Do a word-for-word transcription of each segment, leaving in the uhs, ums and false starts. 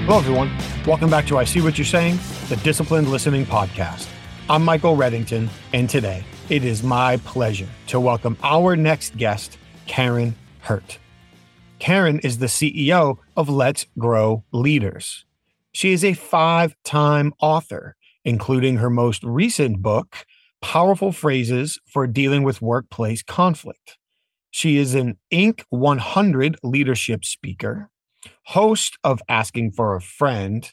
Hello, everyone. Welcome back to I See What You're Saying, the Disciplined Listening Podcast. I'm Michael Reddington, and today it is my pleasure to welcome our next guest, Karen Hurt. Karen is the C E O of Let's Grow Leaders. She is a five-time author, including her most recent book, Powerful Phrases for Dealing with Workplace Conflict. She is an Inc one hundred leadership speaker, host of Asking for a Friend,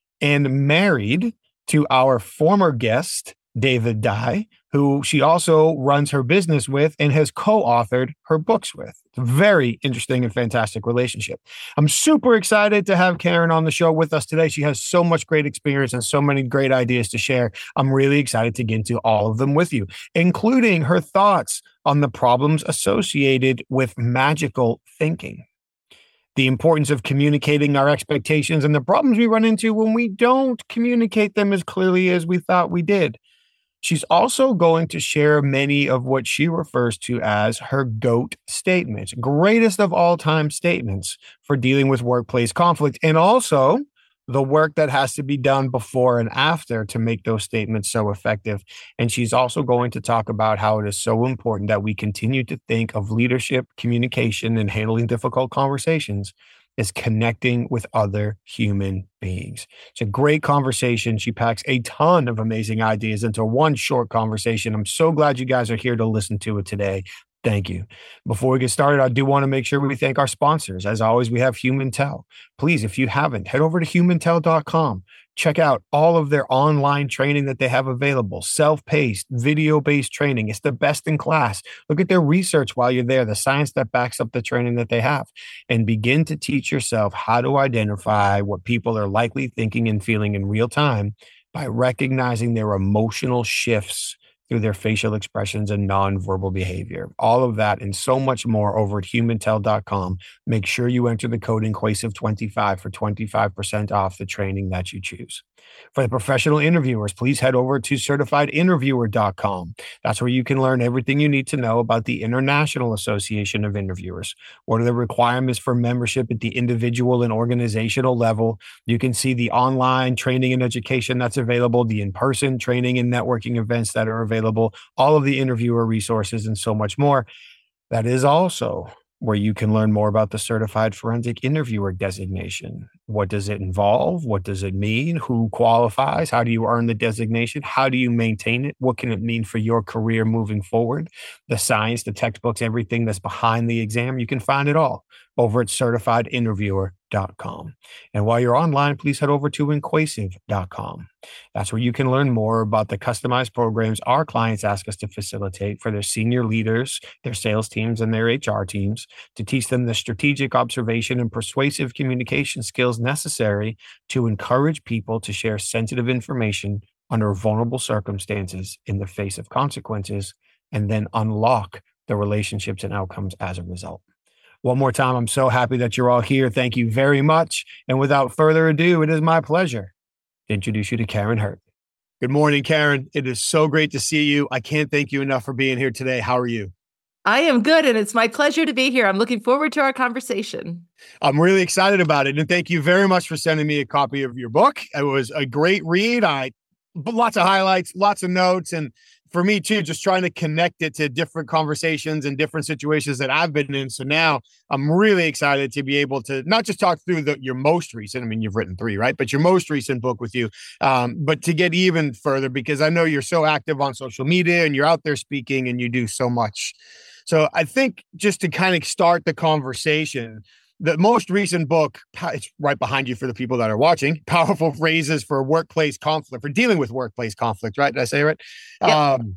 and married to our former guest, David Dye, who she also runs her business with and has co-authored her books with. It's a very interesting and fantastic relationship. I'm super excited to have Karen on the show with us today. She has so much great experience and so many great ideas to share. I'm really excited to get into all of them with you, including her thoughts on the problems associated with magical thinking, the importance of communicating our expectations, and the problems we run into when we don't communicate them as clearly as we thought we did. She's also going to share many of what she refers to as her GOAT statements, greatest of all time statements for dealing with workplace conflict, and also the work that has to be done before and after to make those statements so effective. And she's also going to talk about how it is so important that we continue to think of leadership, communication, and handling difficult conversations as connecting with other human beings. It's a great conversation. She packs a ton of amazing ideas into one short conversation. I'm so glad you guys are here to listen to it today. Thank you. Before we get started, I do want to make sure we thank our sponsors. As always, we have HumanTel. Please, if you haven't, head over to human tel dot com. Check out all of their online training that they have available, self-paced, video-based training. It's the best in class. Look at their research while you're there, the science that backs up the training that they have, and begin to teach yourself how to identify what people are likely thinking and feeling in real time by recognizing their emotional shifts through their facial expressions and nonverbal behavior. All of that and so much more over at human tel dot com. Make sure you enter the code Inquasive twenty-five for twenty-five percent off the training that you choose. For the professional interviewers, please head over to certified interviewer dot com. That's where you can learn everything you need to know about the International Association of Interviewers. What are the requirements for membership at the individual and organizational level? You can see the online training and education that's available, the in-person training and networking events that are available, all of the interviewer resources, and so much more. That is also where you can learn more about the Certified Forensic Interviewer designation. What does it involve? What does it mean? Who qualifies? How do you earn the designation? How do you maintain it? What can it mean for your career moving forward? The science, the textbooks, everything that's behind the exam, you can find it all over at certified interviewer dot com. And while you're online, please head over to inquasive dot com. That's where you can learn more about the customized programs our clients ask us to facilitate for their senior leaders, their sales teams, and their H R teams to teach them the strategic observation and persuasive communication skills necessary to encourage people to share sensitive information under vulnerable circumstances in the face of consequences, and then unlock the relationships and outcomes as a result. One more time, I'm so happy that you're all here. Thank you very much. And without further ado, it is my pleasure to introduce you to Karen Hurt. Good morning, Karen. It is so great to see you. I can't thank you enough for being here today. How are you? I am good, and it's my pleasure to be here. I'm looking forward to our conversation. I'm really excited about it. And thank you very much for sending me a copy of your book. It was a great read. I lots of highlights, lots of notes, and for me too, just trying to connect it to different conversations and different situations that I've been in. So now I'm really excited to be able to not just talk through the, your most recent, I mean, you've written three, right? But your most recent book with you, um, but to get even further, because I know you're so active on social media and you're out there speaking and you do so much. So I think just to kind of start the conversation, the most recent book, it's right behind you for the people that are watching, Powerful Phrases for Workplace Conflict, for Dealing with Workplace Conflict, right? Did I say it right? Yep. Um,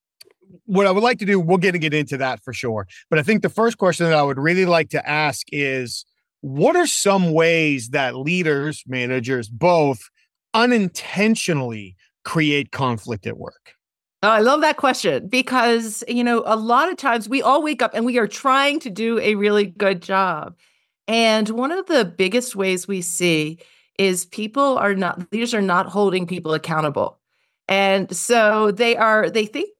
what I would like to do, we're going to get into that for sure. But I think the first question that I would really like to ask is, what are some ways that leaders, managers, both unintentionally create conflict at work? Oh, I love that question because, you know, a lot of times we all wake up and we are trying to do a really good job. And one of the biggest ways we see is people are not, leaders are not holding people accountable. And so they are, they think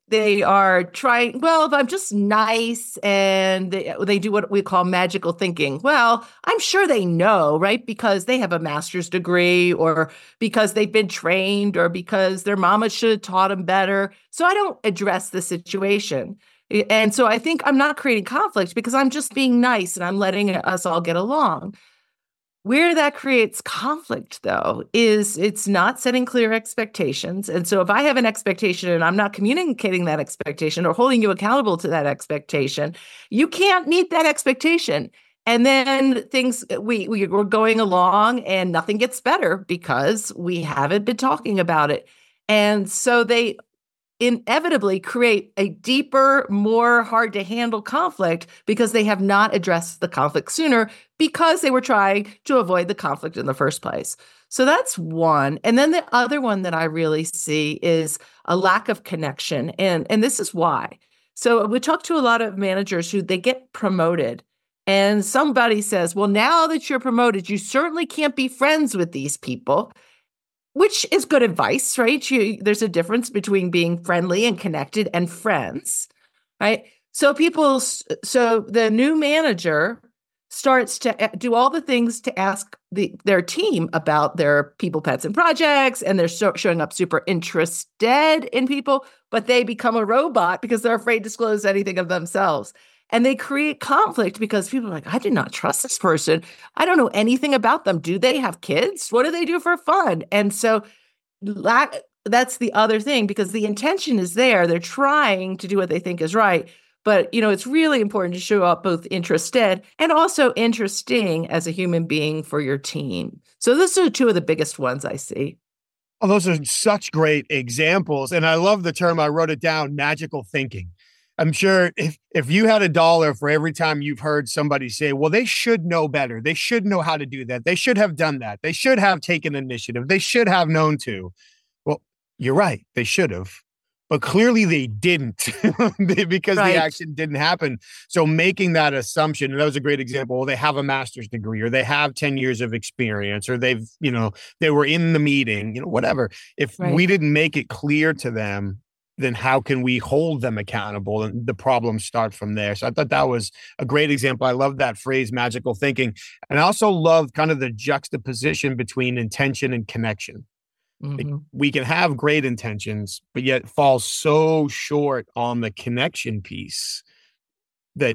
they are trying, well, if I'm just nice and they, they do what we call magical thinking. Well, I'm sure they know, right? Because they have a master's degree or because they've been trained or because their mama should have taught them better. So I don't address the situation. And so I think I'm not creating conflict because I'm just being nice and I'm letting us all get along. Where that creates conflict, though, is it's not setting clear expectations. And so if I have an expectation and I'm not communicating that expectation or holding you accountable to that expectation, you can't meet that expectation. And then things, we, we we're going along and nothing gets better because we haven't been talking about it. And so they inevitably create a deeper, more hard to handle conflict because they have not addressed the conflict sooner because they were trying to avoid the conflict in the first place. So that's one. And then the other one that I really see is a lack of connection. And, and this is why. So we talk to a lot of managers who they get promoted and somebody says, well, now that you're promoted, you certainly can't be friends with these people. Which is good advice, right? You, there's a difference between being friendly and connected and friends, right? So people, so the new manager starts to do all the things to ask the, their team about their people, pets, and projects, and they're so, showing up super interested in people, but they become a robot because they're afraid to disclose anything of themselves. And they create conflict because people are like, I do not trust this person. I don't know anything about them. Do they have kids? What do they do for fun? And so lack, that's the other thing, because the intention is there. They're trying to do what they think is right. But, you know, it's really important to show up both interested and also interesting as a human being for your team. So those are two of the biggest ones I see. Oh, those are such great examples. And I love the term, I wrote it down, magical thinking. I'm sure if, if you had a dollar for every time you've heard somebody say, well, they should know better. They should know how to do that. They should have done that. They should have taken initiative. They should have known to. Well, you're right. They should have. But clearly they didn't because right. the action didn't happen. So making that assumption, and that was a great example. Well, they have a master's degree or they have ten years of experience or they've, you know, they were in the meeting, you know, whatever. If right. we didn't make it clear to them, then how can we hold them accountable? And the problems start from there. So I thought that was a great example. I love that phrase, magical thinking. And I also love kind of the juxtaposition between intention and connection. Mm-hmm. Like we can have great intentions, but yet fall so short on the connection piece that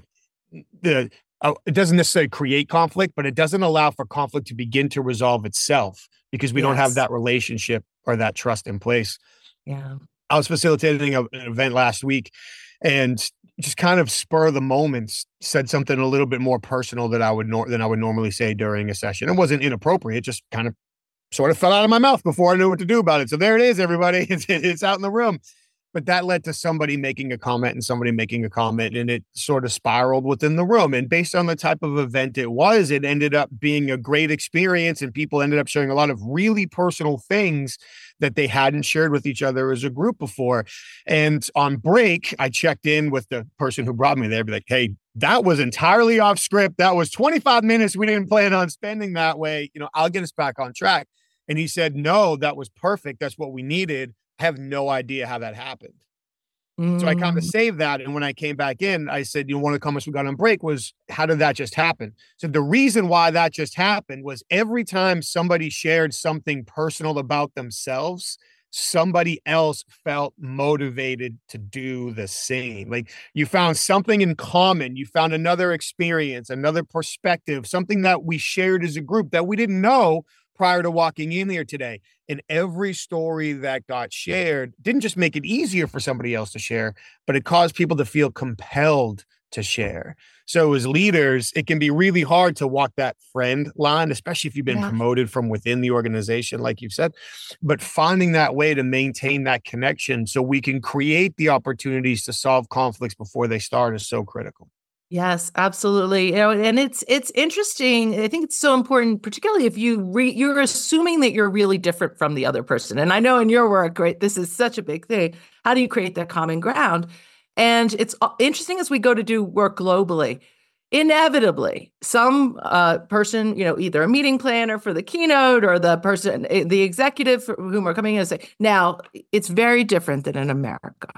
the uh, it doesn't necessarily create conflict, but it doesn't allow for conflict to begin to resolve itself because we yes. don't have that relationship or that trust in place. Yeah. I was facilitating a, an event last week and just kind of spur of the moments said something a little bit more personal that I would nor- than I would normally say during a session. It wasn't inappropriate, just kind of sort of fell out of my mouth before I knew what to do about it. So there it is, everybody. It's, it's out in the room. But that led to somebody making a comment and somebody making a comment, and it sort of spiraled within the room. And based on the type of event it was, it ended up being a great experience, and people ended up sharing a lot of really personal things that they hadn't shared with each other as a group before. And on break, I checked in with the person who brought me there, be like, hey, that was entirely off script. That was twenty-five minutes. We didn't plan on spending that way. You know, I'll get us back on track. And he said, no, that was perfect. That's what we needed. I have no idea how that happened. Mm. So I kind of saved that. And when I came back in, I said, you know, one of the comments we got on break was, how did that just happen? So the reason why that just happened was every time somebody shared something personal about themselves, somebody else felt motivated to do the same. Like you found something in common. You found another experience, another perspective, something that we shared as a group that we didn't know prior to walking in here today. And every story that got shared didn't just make it easier for somebody else to share, but it caused people to feel compelled to share. So as leaders, it can be really hard to walk that friend line, especially if you've been yeah. promoted from within the organization, like you've said, but finding that way to maintain that connection so we can create the opportunities to solve conflicts before they start is so critical. Yes, absolutely. You know, and it's it's interesting. I think it's so important, particularly if you re, you're assuming that you're really different from the other person. And I know in your work, right, this is such a big thing. How do you create that common ground? And it's interesting as we go to do work globally. Inevitably, some uh, person, you know, either a meeting planner for the keynote or the person, the executive for whom are coming in and say, now, it's very different than in America.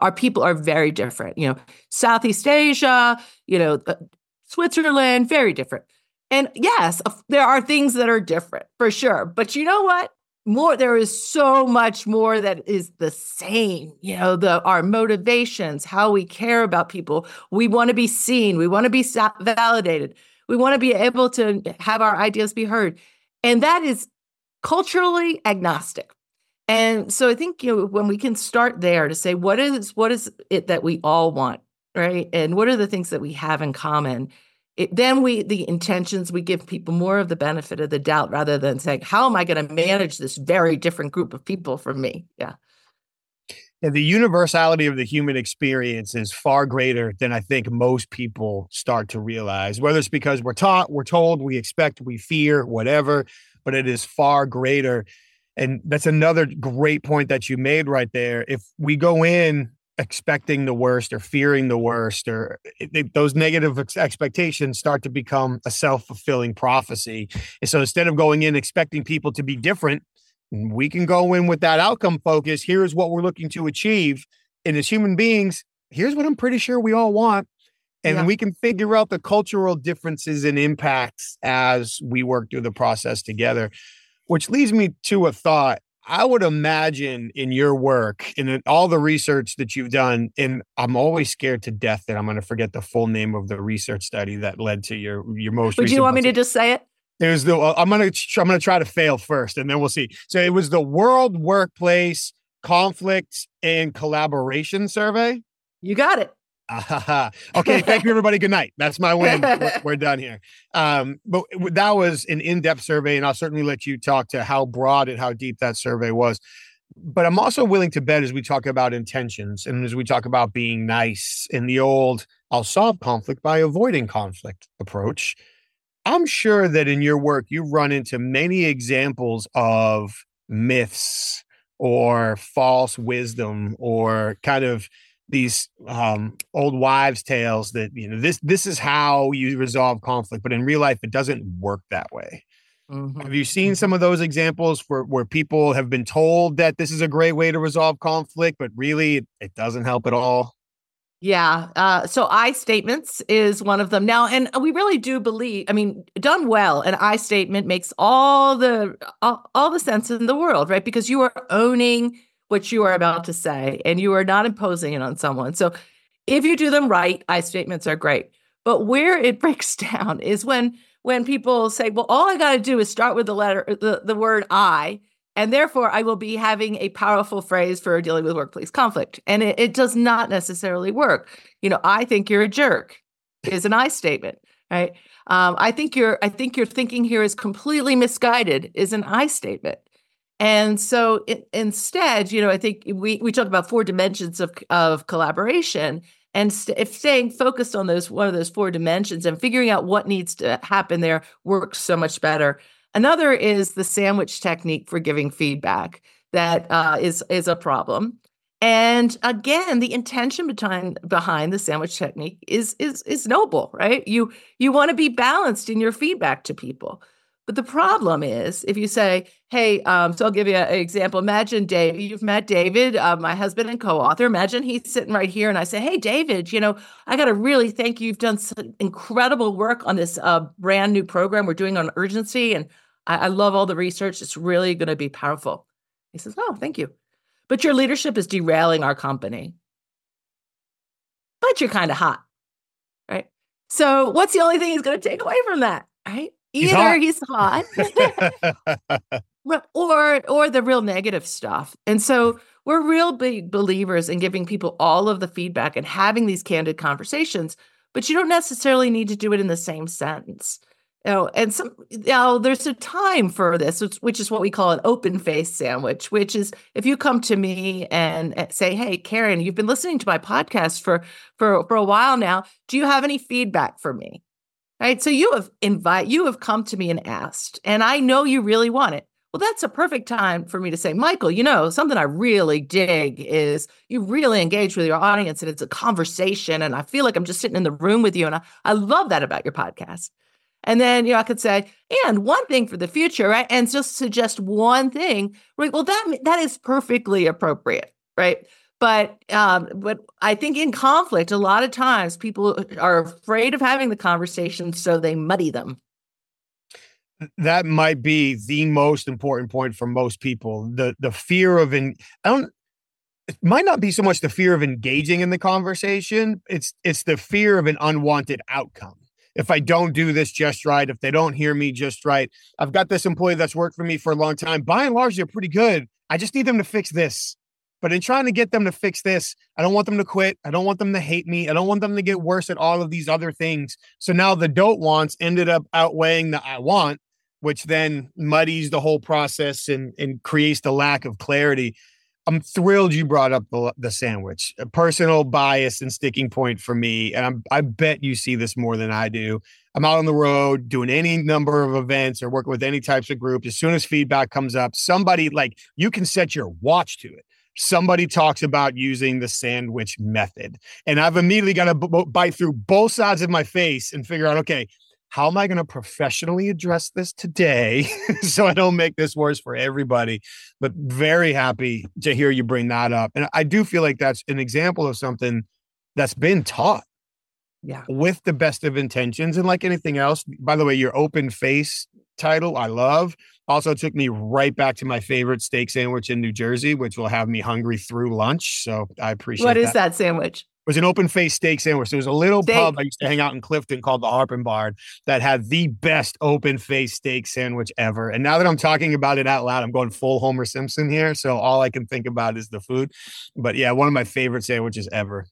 our people are very different. You know, Southeast Asia, you know, uh, Switzerland, very different. And yes, there are things that are different for sure. But you know what? More, there is so much more that is the same. You know, the our motivations, how we care about people. We want to be seen. We want to be validated. We want to be able to have our ideas be heard. And that is culturally agnostic. And so I think, you know, when we can start there to say, what is what is it that we all want, right? And what are the things that we have in common? It, then we, the intentions, we give people more of the benefit of the doubt rather than saying, how am I going to manage this very different group of people from me? Yeah. And the universality of the human experience is far greater than I think most people start to realize, whether it's because we're taught, we're told, we expect, we fear, whatever, but it is far greater. And that's another great point that you made right there. If we go in expecting the worst or fearing the worst, or it, those negative ex- expectations start to become a self-fulfilling prophecy. And so instead of going in expecting people to be different, we can go in with that outcome focus. Here's what we're looking to achieve. And as human beings, here's what I'm pretty sure we all want. And yeah. we can figure out the cultural differences and impacts as we work through the process together, which leads me to a thought. I would imagine in your work and in all the research that you've done, and I'm always scared to death that I'm going to forget the full name of the research study that led to your, your most Would recent. you want me to just say it? It was the, I'm going to, I'm going to try to fail first and then we'll see. So it was the World Workplace Conflict and Collaboration Survey. You got it. Uh, okay. Thank you, everybody. Good night. That's my win. We're, we're done here. Um, but that was an in-depth survey, and I'll certainly let you talk to how broad and how deep that survey was. But I'm also willing to bet as we talk about intentions and as we talk about being nice in the old, I'll solve conflict by avoiding conflict approach. I'm sure that in your work, you run into many examples of myths or false wisdom or kind of these um, old wives' tales that, you know, this this is how you resolve conflict, but in real life, it doesn't work that way. Mm-hmm. Have you seen some of those examples where, where people have been told that this is a great way to resolve conflict, but really it, it doesn't help at all? Yeah. Uh, so I statements is one of them now. And we really do believe, I mean, done well, an I statement makes all the all, all the sense in the world, right? Because you are owning what you are about to say, and you are not imposing it on someone. So if you do them right, I statements are great. But where it breaks down is when when people say, well, all I got to do is start with the letter, the, the word I, and therefore I will be having a powerful phrase for dealing with workplace conflict. And it, it does not necessarily work. You know, I think you're a jerk is an I statement, right? Um, I think you're, I think your thinking here is completely misguided is an I statement. And so it, instead, you know, I think we, we talk about four dimensions of, of collaboration, and st- if staying focused on those, one of those four dimensions and figuring out what needs to happen there works so much better. Another is the sandwich technique for giving feedback that uh, is, is a problem. And again, the intention behind behind the sandwich technique is is is noble, right? You you want to be balanced in your feedback to people. But the problem is if you say, hey, um, so I'll give you an example. Imagine Dave, you've met David, uh, my husband and co-author. Imagine he's sitting right here and I say, hey, David, you know, I got to really thank you. You've done some incredible work on this uh, brand new program we're doing on urgency. And I, I love all the research. It's really going to be powerful. He says, oh, thank you. But your leadership is derailing our company. But you're kind of hot, right? So what's the only thing he's going to take away from that, right? Either he's hot, he's hot or or the real negative stuff. And so we're real big believers in giving people all of the feedback and having these candid conversations, but you don't necessarily need to do it in the same sentence. You know, and some, you know, there's a time for this, which, which is what we call an open face sandwich, which is if you come to me and say, hey, Karen, you've been listening to my podcast for, for, for a while now. Do you have any feedback for me? Right. So you have invite, you have come to me and asked, and I know you really want it. Well, that's a perfect time for me to say, Michael, you know, something I really dig is you really engage with your audience and it's a conversation. And I feel like I'm just sitting in the room with you. And I, I love that about your podcast. And then, you know, I could say, and one thing for the future, right? And just suggest one thing, right? Well, that that is perfectly appropriate, right? But um, but I think in conflict, a lot of times people are afraid of having the conversation, so they muddy them. That might be the most important point for most people. The the fear of in I don't it might not be so much the fear of engaging in the conversation. It's it's the fear of an unwanted outcome. If I don't do this just right, if they don't hear me just right, I've got this employee that's worked for me for a long time. By and large, they're pretty good. I just need them to fix this. But in trying to get them to fix this, I don't want them to quit. I don't want them to hate me. I don't want them to get worse at all of these other things. So now the don't wants ended up outweighing the I want, which then muddies the whole process and, and creates the lack of clarity. I'm thrilled you brought up the, the sandwich, a personal bias and sticking point for me. And I'm, I bet you see this more than I do. I'm out on the road doing any number of events or working with any types of groups. As soon as feedback comes up, somebody like you can set your watch to it. Somebody talks about using the sandwich method. And I've immediately got to b- bite through both sides of my face and figure out, okay, how am I going to professionally address this today so I don't make this worse for everybody? But very happy to hear you bring that up. And I do feel like that's an example of something that's been taught yeah. with the best of intentions. And like anything else, by the way, your open face title, I love. Also took me right back to my favorite steak sandwich in New Jersey, which will have me hungry through lunch. So I appreciate What is that. that sandwich? It was an open face steak sandwich. There was a little steak. pub I used to hang out in Clifton called the Harpin Barn that had the best open face steak sandwich ever. And now that I'm talking about it out loud, I'm going full Homer Simpson here. So all I can think about is the food. But yeah, one of my favorite sandwiches ever.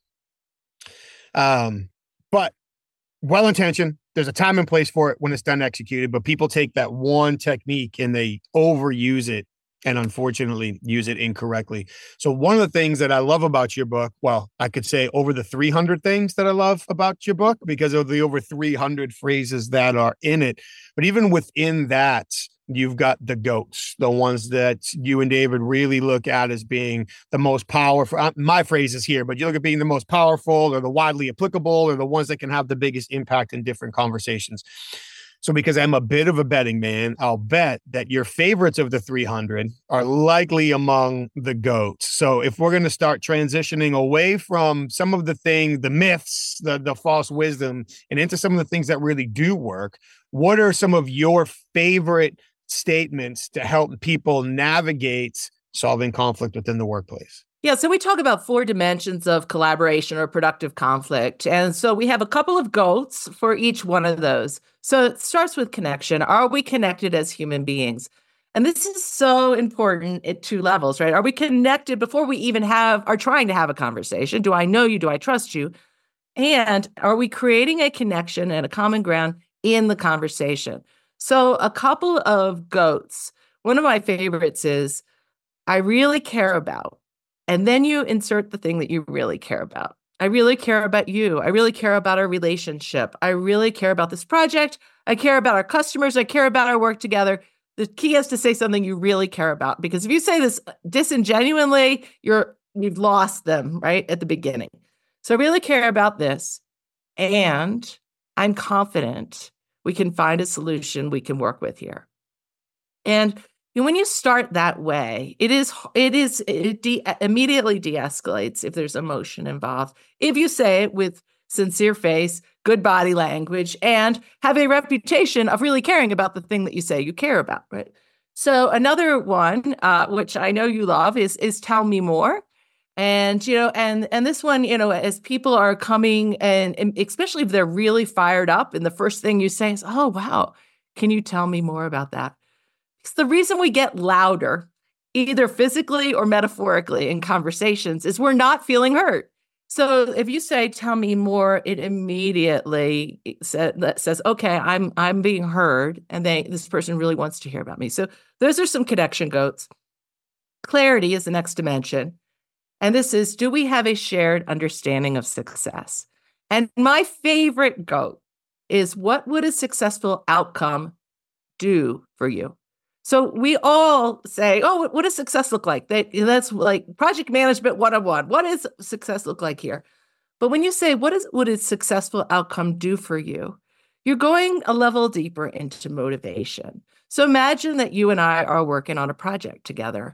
Um, but well-intentioned. There's a time and place for it when it's done executed, but people take that one technique and they overuse it and unfortunately use it incorrectly. So one of the things that I love about your book, well, I could say over the three hundred things that I love about your book because of the over three hundred phrases that are in it. But even within that, you've got the GOATs, the ones that you and David really look at as being the most powerful. Uh, my phrase is here, but you look at being the most powerful or the widely applicable or the ones that can have the biggest impact in different conversations. So because I'm a bit of a betting man, I'll bet that your favorites of the three hundred are likely among the GOATs. So if we're going to start transitioning away from some of the things, the myths, the, the false wisdom, and into some of the things that really do work, what are some of your favorite statements to help people navigate solving conflict within the workplace? Yeah, so we talk about four dimensions of collaboration or productive conflict. And so we have a couple of GOATs for each one of those. So it starts with connection. Are we connected as human beings? And this is so important at two levels, right? Are we connected before we even have, are trying to have a conversation? Do I know you? Do I trust you? And are we creating a connection and a common ground in the conversation? So a couple of GOATs. One of my favorites is, I really care about. And then you insert the thing that you really care about. I really care about you. I really care about our relationship. I really care about this project. I care about our customers. I care about our work together. The key is to say something you really care about, because if you say this disingenuously, you're, you've lost them right at the beginning. So I really care about this. And I'm confident we can find a solution we can work with here. And And when you start that way, it is, it is, it de- immediately de-escalates if there's emotion involved. If you say it with sincere face, good body language, and have a reputation of really caring about the thing that you say you care about, right? So another one, uh, which I know you love, is is tell me more. And, you know, and and this one, you know, as people are coming and, and especially if they're really fired up and the first thing you say is, oh, wow, can you tell me more about that? It's the reason we get louder, either physically or metaphorically in conversations, is we're not feeling hurt. So if you say, tell me more, it immediately sa- that says, okay, I'm I'm being heard, and they this person really wants to hear about me. So those are some connection GOATs. Clarity is the next dimension. And this is, do we have a shared understanding of success? And my favorite GOAT is, what would a successful outcome do for you? So we all say, oh, what does success look like? That, that's like project management one oh one. What does success look like here? But when you say, what is would a successful outcome do for you? You're going a level deeper into motivation. So imagine that you and I are working on a project together.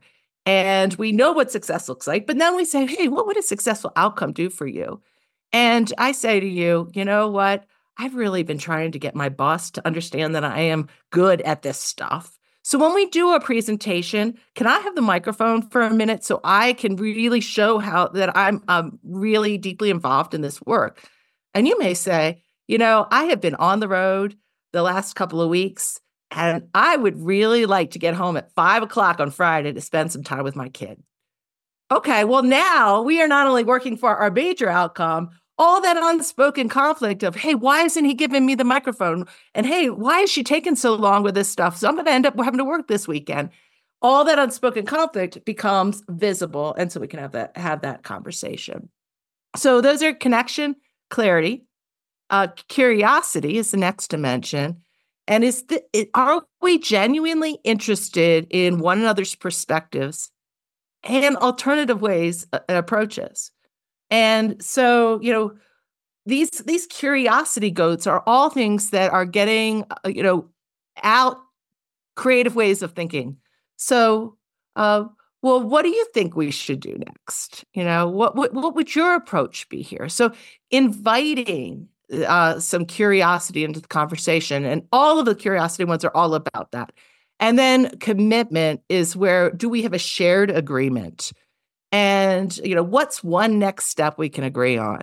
And we know what success looks like, but then we say, hey, what would a successful outcome do for you? And I say to you, you know what? I've really been trying to get my boss to understand that I am good at this stuff. So when we do a presentation, can I have the microphone for a minute so I can really show how that I'm um, really deeply involved in this work? And you may say, you know, I have been on the road the last couple of weeks, and I would really like to get home at five o'clock on Friday to spend some time with my kid. Okay, well, now we are not only working for our major outcome, all that unspoken conflict of, hey, why isn't he giving me the microphone? And hey, why is she taking so long with this stuff? So I'm going to end up having to work this weekend. All that unspoken conflict becomes visible. And so we can have that, have that conversation. So those are connection, clarity, uh, curiosity is the next dimension. And is the, it, are we genuinely interested in one another's perspectives and alternative ways and approaches? And so, you know, these these curiosity goats are all things that are getting, uh, you know, out creative ways of thinking. So, uh, well, what do you think we should do next? You know, what what what would your approach be here? So, inviting uh, some curiosity into the conversation, and all of the curiosity ones are all about that. And then commitment is where do we have a shared agreement? And, you know, what's one next step we can agree on?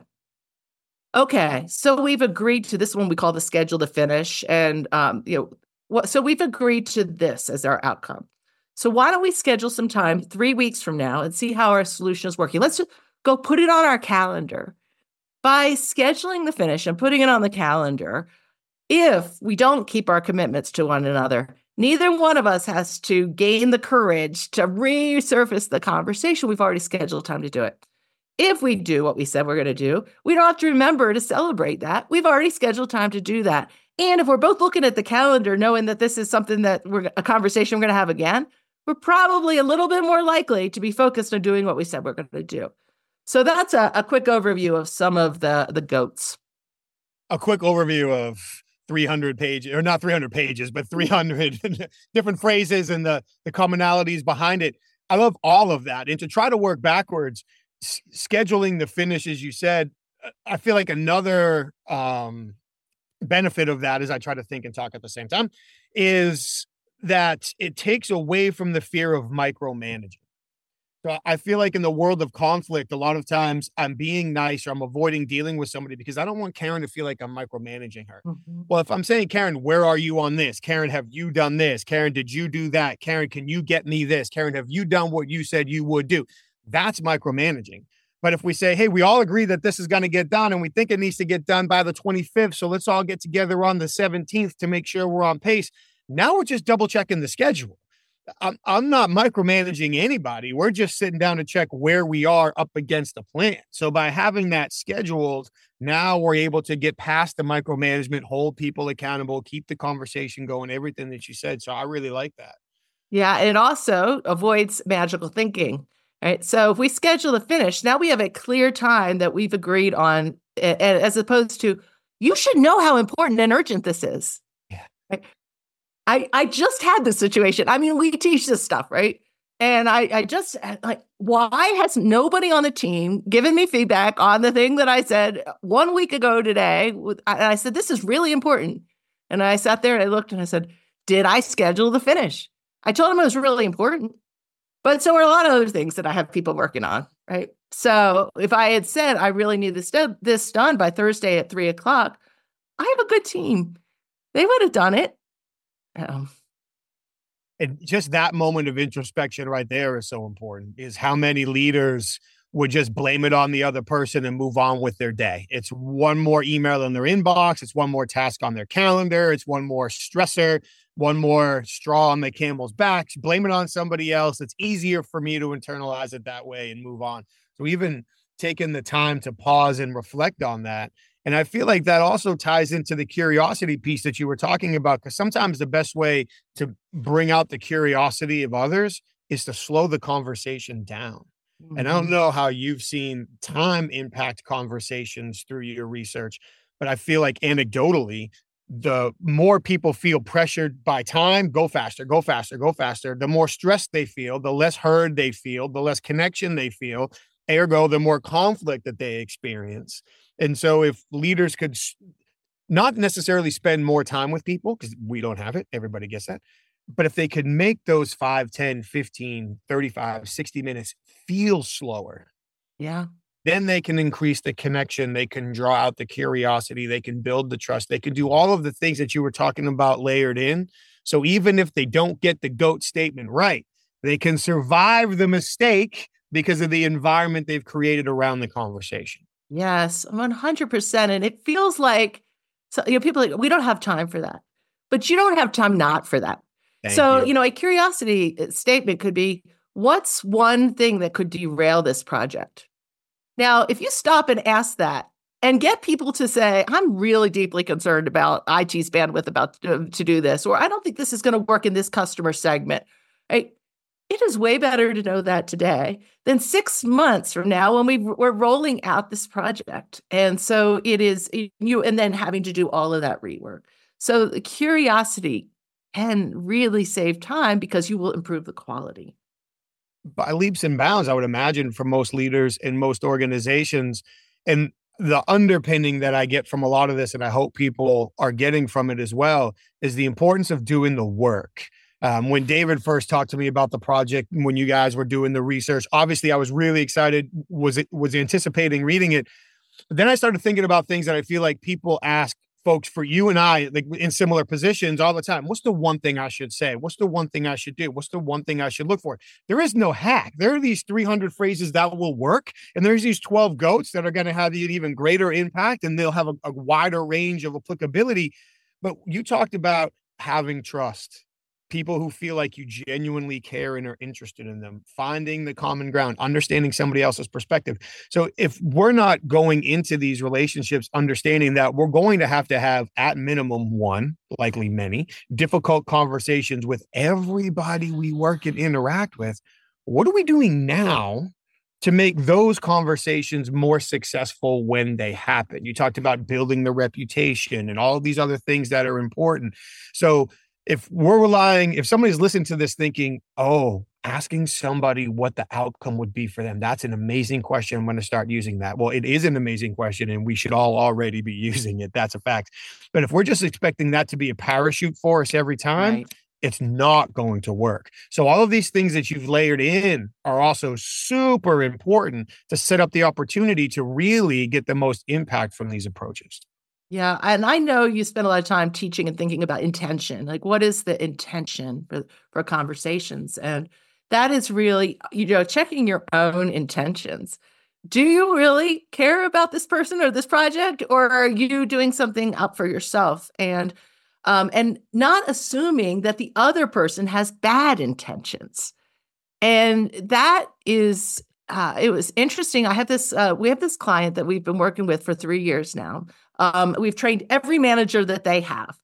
Okay, so we've agreed to this one we call the schedule to finish. And, um, you know, what, so we've agreed to this as our outcome. So why don't we schedule some time three weeks from now and see how our solution is working? Let's just go put it on our calendar. By scheduling the finish and putting it on the calendar, if we don't keep our commitments to one another, neither one of us has to gain the courage to resurface the conversation. We've already scheduled time to do it. If we do what we said we're going to do, we don't have to remember to celebrate that. We've already scheduled time to do that. And if we're both looking at the calendar, knowing that this is something that we're a conversation we're going to have again, we're probably a little bit more likely to be focused on doing what we said we're going to do. So that's a, a quick overview of some of the, the goats. A quick overview of three hundred pages, or not three hundred pages, but three hundred different phrases and the, the commonalities behind it. I love all of that. And to try to work backwards, s- scheduling the finish, as you said, I feel like another um, benefit of that, as I try to think and talk at the same time, is that it takes away from the fear of micromanaging. So I feel like in the world of conflict, a lot of times I'm being nice or I'm avoiding dealing with somebody because I don't want Karen to feel like I'm micromanaging her. Mm-hmm. Well, if I'm saying, Karen, where are you on this? Karen, have you done this? Karen, did you do that? Karen, can you get me this? Karen, have you done what you said you would do? That's micromanaging. But if we say, hey, we all agree that this is going to get done and we think it needs to get done by the twenty-fifth, so let's all get together on the seventeenth to make sure we're on pace. Now we're just double checking the schedule. I'm, I'm not micromanaging anybody. We're just sitting down to check where we are up against the plan. So by having that scheduled, now we're able to get past the micromanagement, hold people accountable, keep the conversation going, everything that you said. So I really like that. Yeah. And it also avoids magical thinking, right? So if we schedule the finish, now we have a clear time that we've agreed on, as opposed to, you should know how important and urgent this is. Yeah. Right? I, I just had this situation. I mean, we teach this stuff, right? And I, I just like, why has nobody on the team given me feedback on the thing that I said one week ago today? And I said, this is really important. And I sat there and I looked and I said, did I schedule the finish? I told him it was really important. But so are a lot of other things that I have people working on, right? So if I had said, I really need this, this done by Thursday at three o'clock, I have a good team. They would have done it. Um, and just that moment of introspection right there is so important, is how many leaders would just blame it on the other person and move on with their day. It's one more email in their inbox. It's one more task on their calendar. It's one more stressor, one more straw on the camel's back. Blame it on somebody else. It's easier for me to internalize it that way and move on. So even taking the time to pause and reflect on that. And I feel like that also ties into the curiosity piece that you were talking about, because sometimes the best way to bring out the curiosity of others is to slow the conversation down. Mm-hmm. And I don't know how you've seen time impact conversations through your research, but I feel like anecdotally, the more people feel pressured by time, go faster, go faster, go faster. The more stress they feel, the less heard they feel, the less connection they feel, ergo, the more conflict that they experience. And so if leaders could not necessarily spend more time with people, because we don't have it, everybody gets that, but if they could make those five, ten, fifteen, thirty-five, sixty minutes feel slower, yeah, then they can increase the connection. They can draw out the curiosity. They can build the trust. They can do all of the things that you were talking about layered in. So even if they don't get the GOAT statement right, they can survive the mistake because of the environment they've created around the conversation. Yes, one hundred percent. And it feels like, so, you know, people are like, we don't have time for that, but you don't have time not for that. Thank so, you. you know, a curiosity statement could be, what's one thing that could derail this project? Now, if you stop and ask that and get people to say, I'm really deeply concerned about I T's bandwidth about uh, to do this, or I don't think this is going to work in this customer segment, right? It is way better to know that today than six months from now when we, we're rolling out this project. And so it is you, and then having to do all of that rework. So the curiosity can really save time because you will improve the quality. By leaps and bounds, I would imagine, for most leaders in most organizations. And the underpinning that I get from a lot of this, and I hope people are getting from it as well, is the importance of doing the work. Um, when David first talked to me about the project, when you guys were doing the research, obviously I was really excited, was it was anticipating reading it. But then I started thinking about things that I feel like people ask folks for you and I, like in similar positions all the time. What's the one thing I should say? What's the one thing I should do? What's the one thing I should look for? There is no hack. There are these three hundred phrases that will work. And there's these twelve GOATs that are going to have an even greater impact, and they'll have a, a wider range of applicability. But you talked about having trust. People who feel like you genuinely care and are interested in them, finding the common ground, understanding somebody else's perspective. So if we're not going into these relationships, understanding that we're going to have to have at minimum one, likely many, difficult conversations with everybody we work and interact with, what are we doing now to make those conversations more successful when they happen? You talked about building the reputation and all of these other things that are important. So if we're relying, if somebody's listening to this thinking, oh, asking somebody what the outcome would be for them, that's an amazing question. I'm going to start using that. Well, it is an amazing question, and we should all already be using it. That's a fact. But if we're just expecting that to be a parachute for us every time, right, it's not going to work. So all of these things that you've layered in are also super important to set up the opportunity to really get the most impact from these approaches. Yeah. And I know you spend a lot of time teaching and thinking about intention. Like, what is the intention for, for conversations? And that is really, you know, checking your own intentions. Do you really care about this person or this project, or are you doing something up for yourself? And um, and not assuming that the other person has bad intentions. And that is, uh, it was interesting. I have this, uh, we have this client that we've been working with for three years now. Um, we've trained every manager that they have,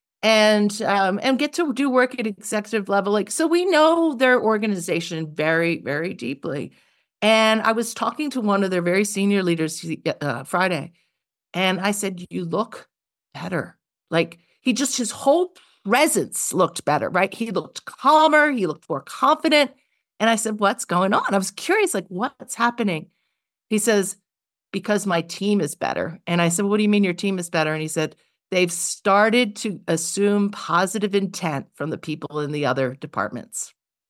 and um, and get to do work at executive level. Like, so we know their organization very, very deeply. And I was talking to one of their very senior leaders uh, Friday, and I said, "You look better." Like, he just, his whole presence looked better, right? He looked calmer. He looked more confident. And I said, "What's going on?" I was curious, like, what's happening? He says, "Because my team is better." And I said, "What do you mean your team is better?" And he said, "They've started to assume positive intent from the people in the other departments."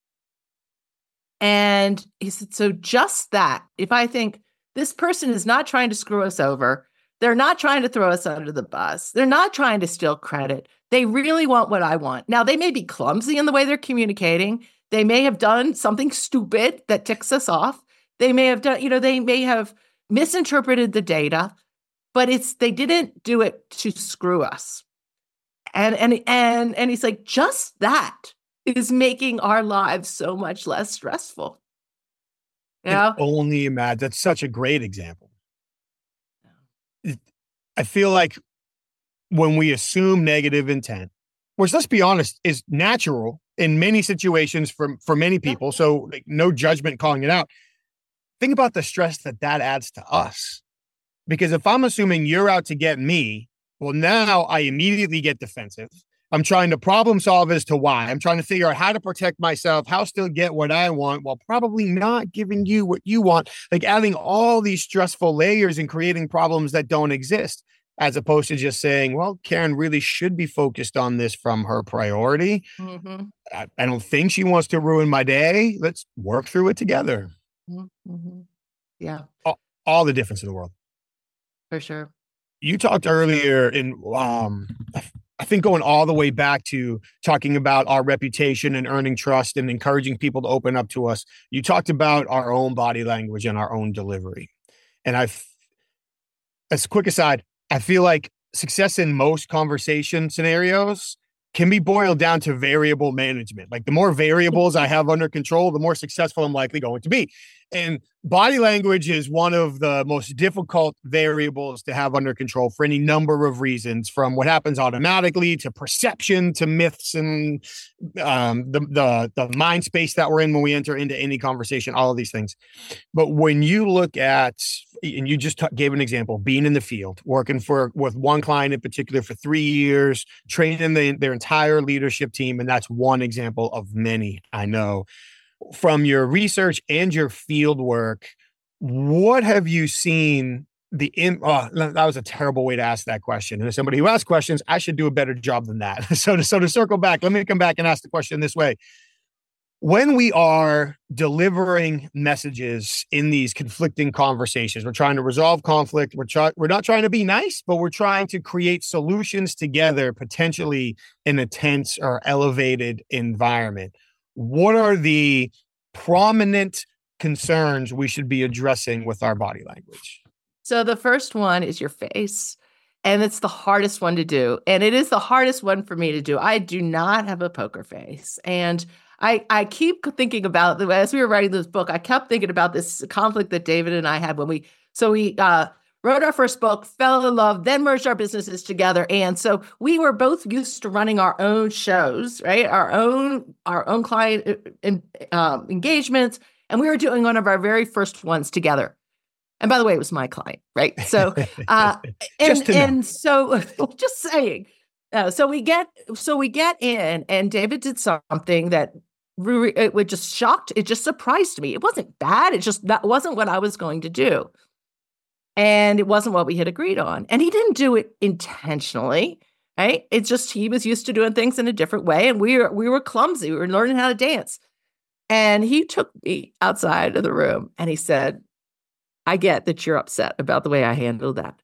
And he said, so just that, if I think this person is not trying to screw us over, they're not trying to throw us under the bus, they're not trying to steal credit, they really want what I want. Now, they may be clumsy in the way they're communicating. They may have done something stupid that ticks us off. They may have done, you know, they may have misinterpreted the data, but it's, they didn't do it to screw us. And, and, and, and he's like, just that is making our lives so much less stressful. Yeah. Only imagine. That's such a great example. Yeah. I feel like when we assume negative intent, which, let's be honest, is natural in many situations for, for many people. Yeah. So like, no judgment calling it out. Think about the stress that that adds to us. Because if I'm assuming you're out to get me, Well, now I immediately get defensive. I'm trying to problem solve as to why. I'm trying to figure out how to protect myself, how still get what I want while probably not giving you what you want, like adding all these stressful layers and creating problems that don't exist, as opposed to just saying, well, Karen really should be focused on this from her priority. Mm-hmm. I, I don't think she wants to ruin my day. Let's work through it together. Mm-hmm. Yeah. All, all the difference in the world. For sure. You talked earlier in, um, I think going all the way back to talking about our reputation and earning trust and encouraging people to open up to us. You talked about our own body language and our own delivery. And I, as a quick aside, I feel like success in most conversation scenarios can be boiled down to variable management. Like the more variables I have under control, the more successful I'm likely going to be. And body language is one of the most difficult variables to have under control for any number of reasons, from what happens automatically to perception to myths and um, the, the, the mind space that we're in when we enter into any conversation, all of these things. But when you look at, and you just t- gave an example, being in the field, working for with one client in particular for three years, training the, their entire leadership team. And that's one example of many, I know. From your research and your field work, what have you seen the in? Oh, that was a terrible way to ask that question. And as somebody who asks questions, I should do a better job than that. So to, so to circle back, let me come back and ask the question this way. When we are delivering messages in these conflicting conversations, we're trying to resolve conflict. We're trying, we're not trying to be nice, but we're trying to create solutions together, potentially in a tense or elevated environment. What are the prominent concerns we should be addressing with our body language? So the first one is your face, and it's the hardest one to do. And it is the hardest one for me to do. I do not have a poker face. And I, I keep thinking about, as we were writing this book, I kept thinking about this conflict that David and I had when we, so we, uh, wrote our first book, fell in love, then merged our businesses together. And so we were both used to running our own shows, right? Our own, our own client um, engagements. And we were doing one of our very first ones together. And by the way, it was my client, right? So, uh, and, and so just saying, uh, so we get, so we get in, and David did something that re- it would just shocked. It just surprised me. It wasn't bad. It just, that wasn't what I was going to do. And it wasn't what we had agreed on. And he didn't do it intentionally, right? It's just he was used to doing things in a different way. And we were we were clumsy. We were learning how to dance. And he took me outside of the room and he said, I get that you're upset about the way I handled that.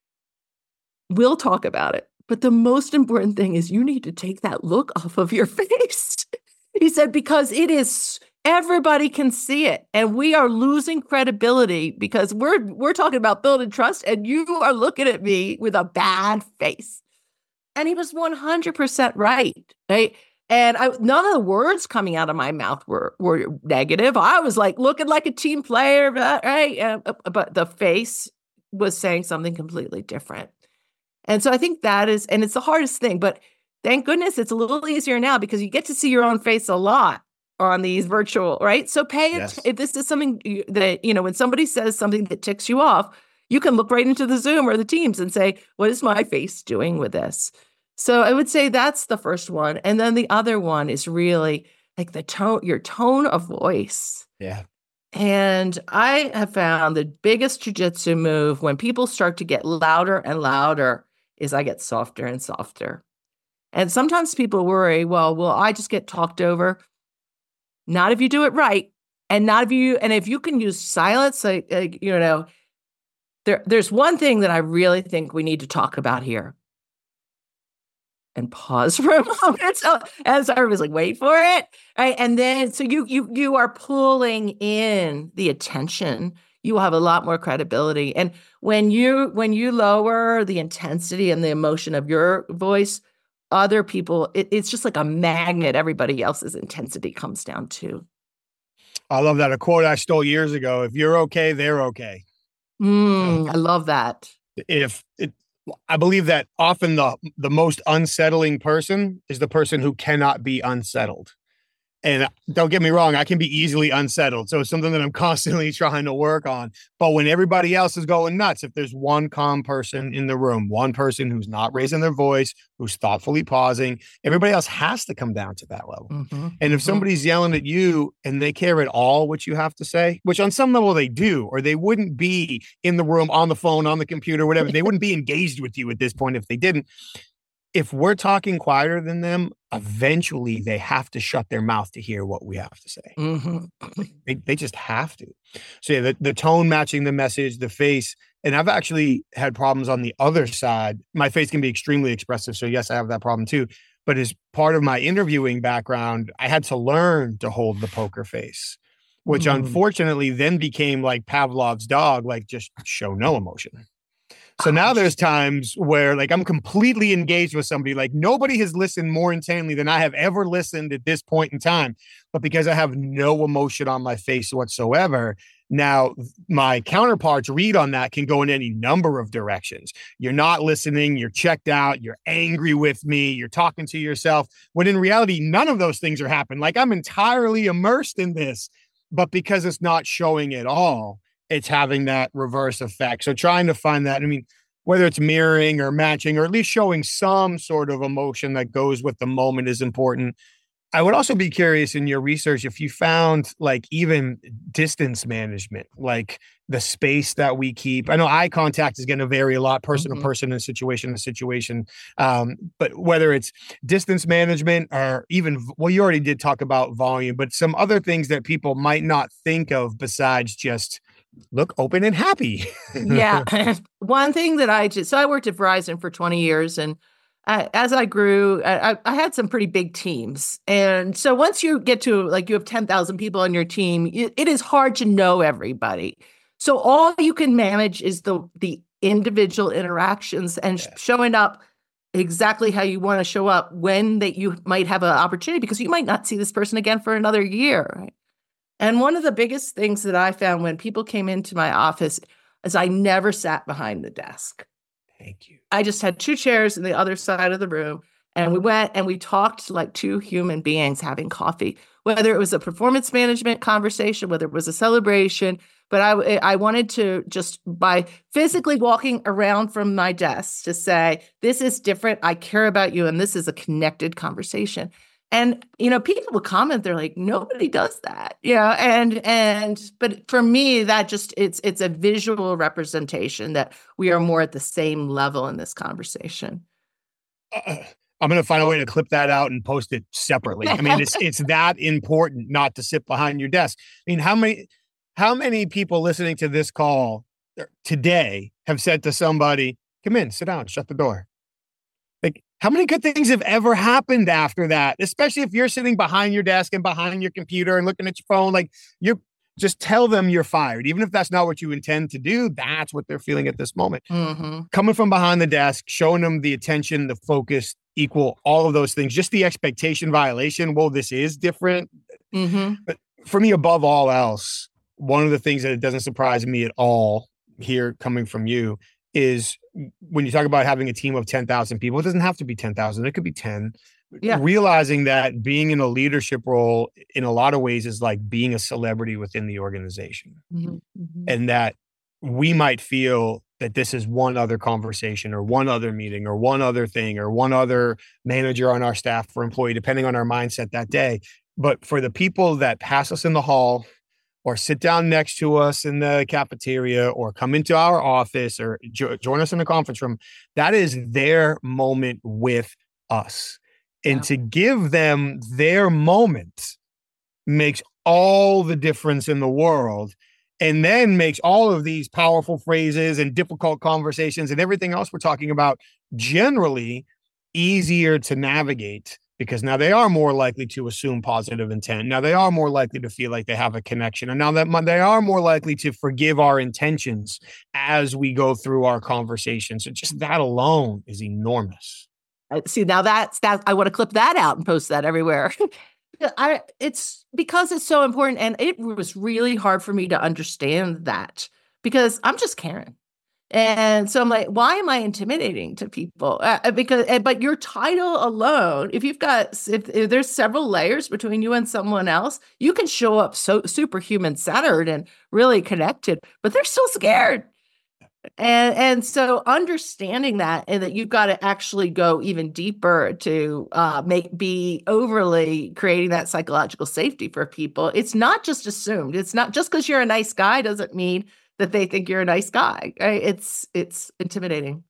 We'll talk about it. But the most important thing is you need to take that look off of your face. He said, because it is... everybody can see it, and we are losing credibility because we're we're talking about building trust, and you are looking at me with a bad face. And he was one hundred percent right, right? And I, none of the words coming out of my mouth were were negative. I was like looking like a team player, right? Uh, but the face was saying something completely different. And so I think that is, and it's the hardest thing. But thank goodness it's a little easier now because you get to see your own face a lot on these virtual, right? So pay yes. it, if this is something that, you know, when somebody says something that ticks you off, you can look right into the Zoom or the Teams and say, what is my face doing with this? So I would say that's the first one. And then the other one is really like the tone, your tone of voice. Yeah. And I have found the biggest jujitsu move when people start to get louder and louder is I get softer and softer. And sometimes people worry, well, will I just get talked over? Not if you do it right, and not if you, and if you can use silence, like, like you know, there, there's one thing that I really think we need to talk about here. And pause for a moment. So, and so I was like, wait for it, right? And then, so you you you are pulling in the attention. You will have a lot more credibility. And when you when you lower the intensity and the emotion of your voice, other people, it, it's just like a magnet. Everybody else's intensity comes down too. I love that. A quote I stole years ago. If you're okay, they're okay. Mm, I love that. If it, I believe that often the, the most unsettling person is the person who cannot be unsettled. And don't get me wrong, I can be easily unsettled. So it's something that I'm constantly trying to work on. But when everybody else is going nuts, if there's one calm person in the room, one person who's not raising their voice, who's thoughtfully pausing, everybody else has to come down to that level. Mm-hmm, and if mm-hmm. somebody's yelling at you and they care at all what you have to say, which on some level they do, or they wouldn't be in the room, on the phone, on the computer, whatever, they wouldn't be engaged with you at this point if they didn't. If we're talking quieter than them, eventually they have to shut their mouth to hear what we have to say. Mm-hmm. They, they just have to. So yeah, the, the tone matching the message, the face, and I've actually had problems on the other side. My face can be extremely expressive. So yes, I have that problem too. But as part of my interviewing background, I had to learn to hold the poker face, which mm-hmm. unfortunately then became like Pavlov's dog, like just show no emotion. So now there's times where like I'm completely engaged with somebody, like nobody has listened more intently than I have ever listened at this point in time. But because I have no emotion on my face whatsoever, now my counterparts read on that can go in any number of directions. You're not listening, you're checked out, you're angry with me, you're talking to yourself, when in reality, none of those things are happening. Like I'm entirely immersed in this, but because it's not showing at all, it's having that reverse effect. So trying to find that, I mean, whether it's mirroring or matching, or at least showing some sort of emotion that goes with the moment is important. I would also be curious in your research if you found like even distance management, like the space that we keep. I know eye contact is going to vary a lot, person mm-hmm. to person and situation to situation. Um, but whether it's distance management or even, well, you already did talk about volume, but some other things that people might not think of besides just look open and happy. Yeah. One thing that I just, so I worked at Verizon for twenty years, and uh, as I grew, I, I had some pretty big teams. And so once you get to like, you have ten thousand people on your team, it, it is hard to know everybody. So all you can manage is the, the individual interactions and yeah. showing up exactly how you want to show up when that you might have an opportunity, because you might not see this person again for another year. Right? And one of the biggest things that I found when people came into my office is I never sat behind the desk. Thank you. I just had two chairs in the other side of the room, and we went and we talked like two human beings having coffee, whether it was a performance management conversation, whether it was a celebration. But I, I wanted to just, by physically walking around from my desk, to say, this is different. I care about you, and this is a connected conversation. And, you know, people will comment, they're like, nobody does that, you know, and, and, but for me, that just, it's, it's a visual representation that we are more at the same level in this conversation. Uh, I'm going to find a way to clip that out and post it separately. I mean, it's, it's that important not to sit behind your desk. I mean, how many, how many people listening to this call today have said to somebody, come in, sit down, shut the door? Like, how many good things have ever happened after that? Especially if you're sitting behind your desk and behind your computer and looking at your phone, like you just tell them you're fired. Even if that's not what you intend to do, that's what they're feeling at this moment. Mm-hmm. Coming from behind the desk, showing them the attention, the focus, equal, all of those things, just the expectation violation. Well, this is different. Mm-hmm. But for me, above all else, one of the things that it doesn't surprise me at all here coming from you is when you talk about having a team of ten thousand people, it doesn't have to be ten thousand. It could be ten. Yeah. Realizing that being in a leadership role in a lot of ways is like being a celebrity within the organization. Mm-hmm. Mm-hmm. And that we might feel that this is one other conversation or one other meeting or one other thing or one other manager on our staff or employee, depending on our mindset that day. But for the people that pass us in the hall, or sit down next to us in the cafeteria, or come into our office, or jo- join us in the conference room, that is their moment with us. And yeah. to give them their moment makes all the difference in the world, and then makes all of these powerful phrases and difficult conversations and everything else we're talking about generally easier to navigate. Because now they are more likely to assume positive intent. Now they are more likely to feel like they have a connection. And now that they are more likely to forgive our intentions as we go through our conversations. So just that alone is enormous. See, now that's that. I want to clip that out and post that everywhere. I, it's because it's so important. And it was really hard for me to understand that, because I'm just Karen. And so I'm like, why am I intimidating to people? Uh, because, uh, but your title alone, if you've got, if, if there's several layers between you and someone else, you can show up so superhuman centered and really connected, but they're still scared. And and so understanding that, and that you've got to actually go even deeper to uh, make be overly creating that psychological safety for people. It's not just assumed. It's not just because you're a nice guy doesn't mean that they think you're a nice guy. Right? It's it's intimidating.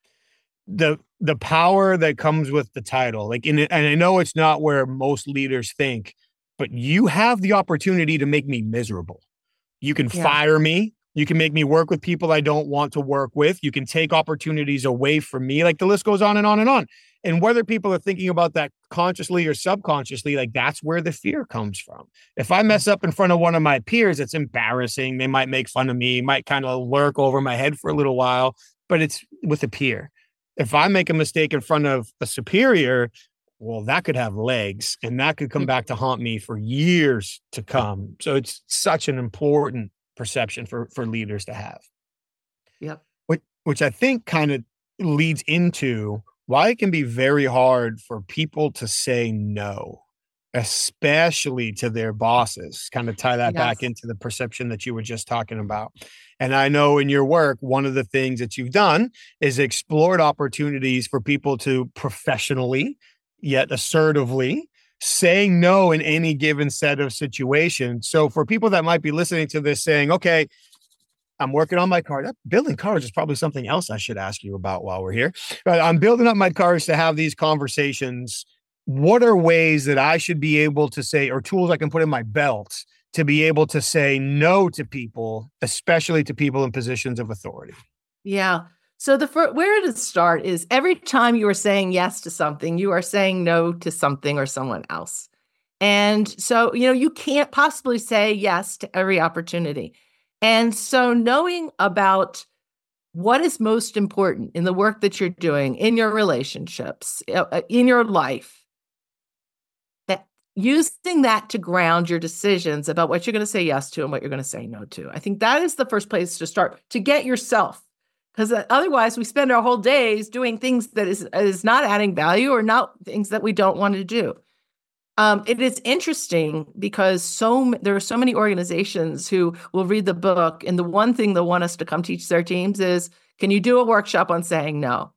The the power that comes with the title, like in it, and I know it's not where most leaders think, but you have the opportunity to make me miserable. You can Yeah. fire me. You can make me work with people I don't want to work with. You can take opportunities away from me. Like the list goes on and on and on. And whether people are thinking about that consciously or subconsciously, like that's where the fear comes from. If I mess up in front of one of my peers, it's embarrassing. They might make fun of me, might kind of lurk over my head for a little while, but it's with a peer. If I make a mistake in front of a superior, well, that could have legs and that could come back to haunt me for years to come. So it's such an important perception for, for leaders to have. Yep. Which, which I think kind of leads into why it can be very hard for people to say no, especially to their bosses. Kind of tie that Yes. back into the perception that you were just talking about. And I know in your work, one of the things that you've done is explored opportunities for people to professionally, yet assertively, saying no in any given set of situations. So for people that might be listening to this saying, okay, I'm working on my car. That building cars is probably something else I should ask you about while we're here. But I'm building up my cars to have these conversations. What are ways that I should be able to say, or tools I can put in my belt to be able to say no to people, especially to people in positions of authority? Yeah. So the fir- where to start is every time you are saying yes to something, you are saying no to something or someone else. And so, you know, you can't possibly say yes to every opportunity. And so knowing about what is most important in the work that you're doing, in your relationships, uh, in your life, that using that to ground your decisions about what you're going to say yes to and what you're going to say no to. I think that is the first place to start, to get yourself. Because otherwise we spend our whole days doing things that is, is not adding value or not things that we don't want to do. Um, it is interesting because so there are so many organizations who will read the book, and the one thing they want us to come teach their teams is, can you do a workshop on saying no?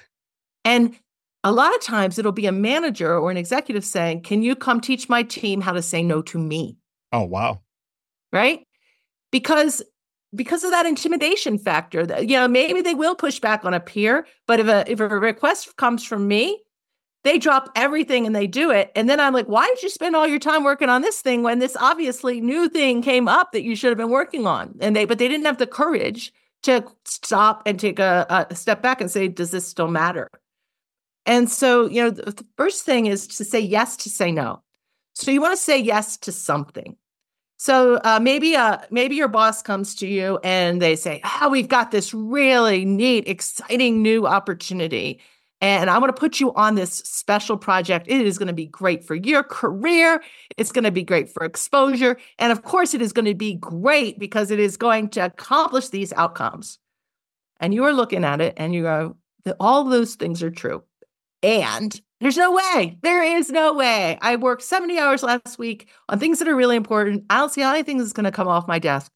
And a lot of times it'll be a manager or an executive saying, can you come teach my team how to say no to me? Oh, wow. Right? Because Because of that intimidation factor, that, you know, maybe they will push back on a peer, but if a if a request comes from me, they drop everything and they do it. And then I'm like, why did you spend all your time working on this thing when this obviously new thing came up that you should have been working on? And they, but they didn't have the courage to stop and take a, a step back and say, does this still matter? And so, you know, the, the first thing is to say yes to say no. So you want to say yes to something. So uh, maybe uh, maybe your boss comes to you and they say, oh, we've got this really neat, exciting new opportunity. And I want to put you on this special project. It is going to be great for your career. It's going to be great for exposure. And of course, it is going to be great because it is going to accomplish these outcomes. And you are looking at it and you go, all those things are true. And there's no way. There is no way. I worked seventy hours last week on things that are really important. I don't see how anything is going to come off my desk.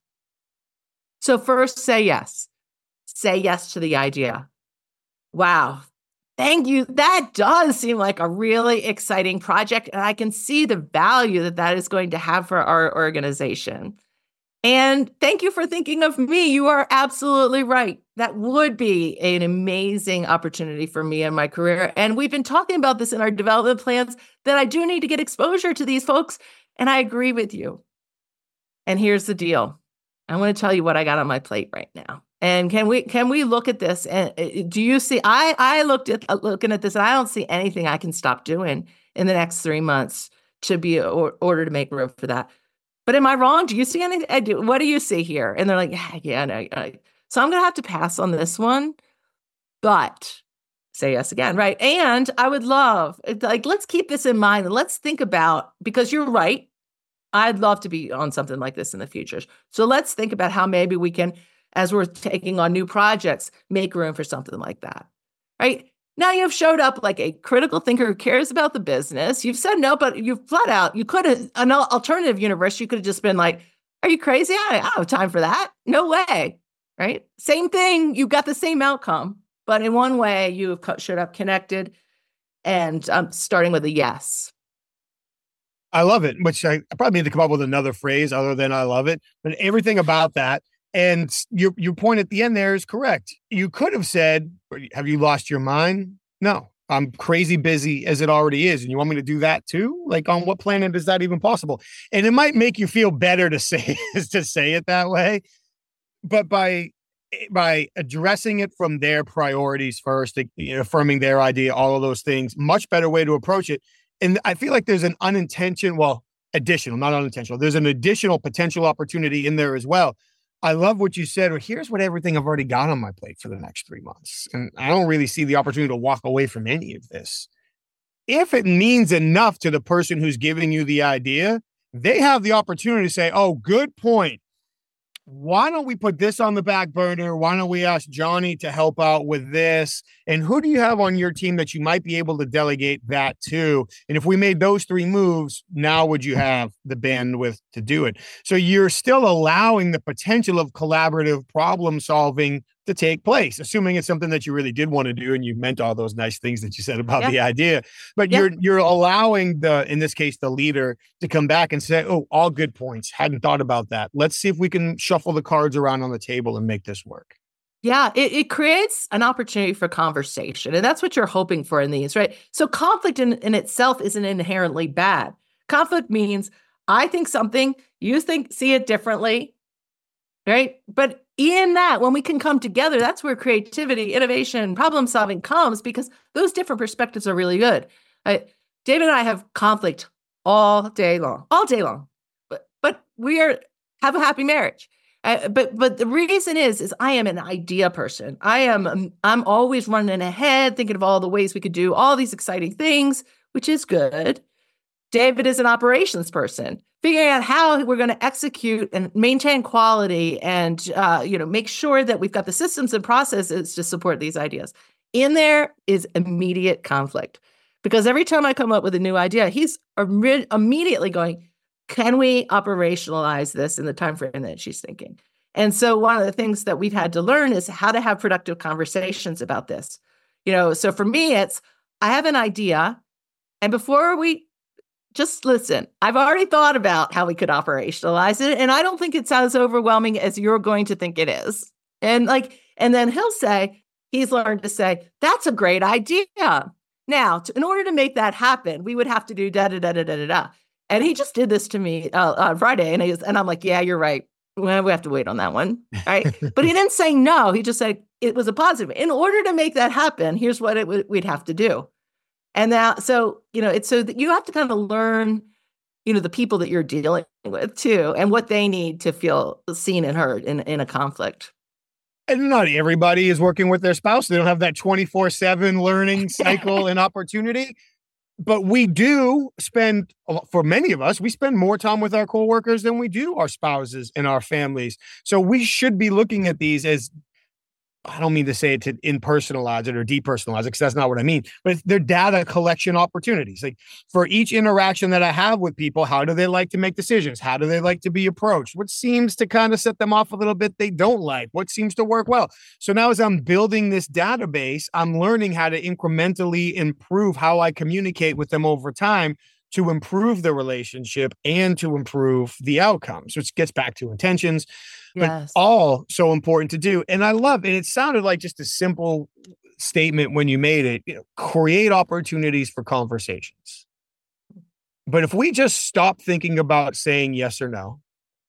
So first, say yes. Say yes to the idea. Wow. Thank you. That does seem like a really exciting project. And I can see the value that that is going to have for our organization. And thank you for thinking of me. You are absolutely right. That would be an amazing opportunity for me in my career. And we've been talking about this in our development plans, that I do need to get exposure to these folks. And I agree with you. And here's the deal. I want to tell you what I got on my plate right now. And can we can we look at this? And do you see? I I looked at looking at this, and I don't see anything I can stop doing in the next three months to be in order to make room for that. But am I wrong? Do you see anything? What do you see here? And they're like, yeah, yeah, no. So I'm gonna have to pass on this one, but say yes again, right? And I would love, like, let's keep this in mind and let's think about, because you're right. I'd love to be on something like this in the future. So let's think about how maybe we can as we're taking on new projects, make room for something like that, right? Now you've showed up like a critical thinker who cares about the business. You've said no, but you've flat out, you could have, an alternative universe, you could have just been like, are you crazy? I don't have time for that. No way, right? Same thing, you got the same outcome, but in one way you have showed up connected and um, starting with a yes. I love it, which I, I probably need to come up with another phrase other than I love it, but everything about that. And your your point at the end there is correct. You could have said, have you lost your mind? No, I'm crazy busy as it already is. And you want me to do that too? Like, on what planet is that even possible? And it might make you feel better to say to say it that way. But by by addressing it from their priorities first, you know, affirming their idea, all of those things, much better way to approach it. And I feel like there's an unintentional, well, additional, not unintentional. There's an additional potential opportunity in there as well. I love what you said. Well, here's what everything I've already got on my plate for the next three months. And I don't really see the opportunity to walk away from any of this. If it means enough to the person who's giving you the idea, they have the opportunity to say, oh, good point. Why don't we put this on the back burner? Why don't we ask Johnny to help out with this? And who do you have on your team that you might be able to delegate that to? And if we made those three moves, now would you have the bandwidth to do it? So you're still allowing the potential of collaborative problem solving to take place, assuming it's something that you really did want to do and you meant all those nice things that you said about yeah. the idea. But yeah. you're you're allowing the, in this case, the leader to come back and say, oh, all good points. Hadn't thought about that. Let's see if we can shuffle the cards around on the table and make this work. Yeah, it, it creates an opportunity for conversation. And that's what you're hoping for in these, right? So conflict in, in itself isn't inherently bad. Conflict means I think something, you think, see it differently, right? But in that, when we can come together, that's where creativity, innovation, problem solving comes, because those different perspectives are really good. I, David and I have conflict all day long, all day long, but but we are have a happy marriage. Uh, but but the reason is is I am an idea person. I am um, I'm always running ahead, thinking of all the ways we could do all these exciting things, which is good. David is an operations person, figuring out how we're going to execute and maintain quality and, uh, you know, make sure that we've got the systems and processes to support these ideas. In there is immediate conflict, because every time I come up with a new idea, he's im- immediately going, can we operationalize this in the time frame that she's thinking? And so one of the things that we've had to learn is how to have productive conversations about this. You know, so for me, it's, I have an idea, and before we just listen, I've already thought about how we could operationalize it, and I don't think it's as overwhelming as you're going to think it is. And like, and then he'll say, he's learned to say, that's a great idea. Now, to, in order to make that happen, we would have to do da da da da da da da. And he just did this to me uh, on Friday, and, he was, and I'm like, yeah, you're right. Well, we have to wait on that one, right? But he didn't say no. He just said it was a positive. In order to make that happen, here's what it w- we'd have to do. And now, so, you know, it's so that you have to kind of learn, you know, the people that you're dealing with too, and what they need to feel seen and heard in, in a conflict. And not everybody is working with their spouse. They don't have that twenty-four seven learning cycle and opportunity. But we do spend, for many of us, we spend more time with our coworkers than we do our spouses and our families. So we should be looking at these as, I don't mean to say it to impersonalize it or depersonalize it, because that's not what I mean, but they're data collection opportunities. Like, for each interaction that I have with people, how do they like to make decisions? How do they like to be approached? What seems to kind of set them off a little bit they don't like? What seems to work well? So now, as I'm building this database, I'm learning how to incrementally improve how I communicate with them over time to improve the relationship and to improve the outcomes, which gets back to intentions, yes. but all so important to do. And I love, and it sounded like just a simple statement when you made it, you know, create opportunities for conversations. But if we just stop thinking about saying yes or no,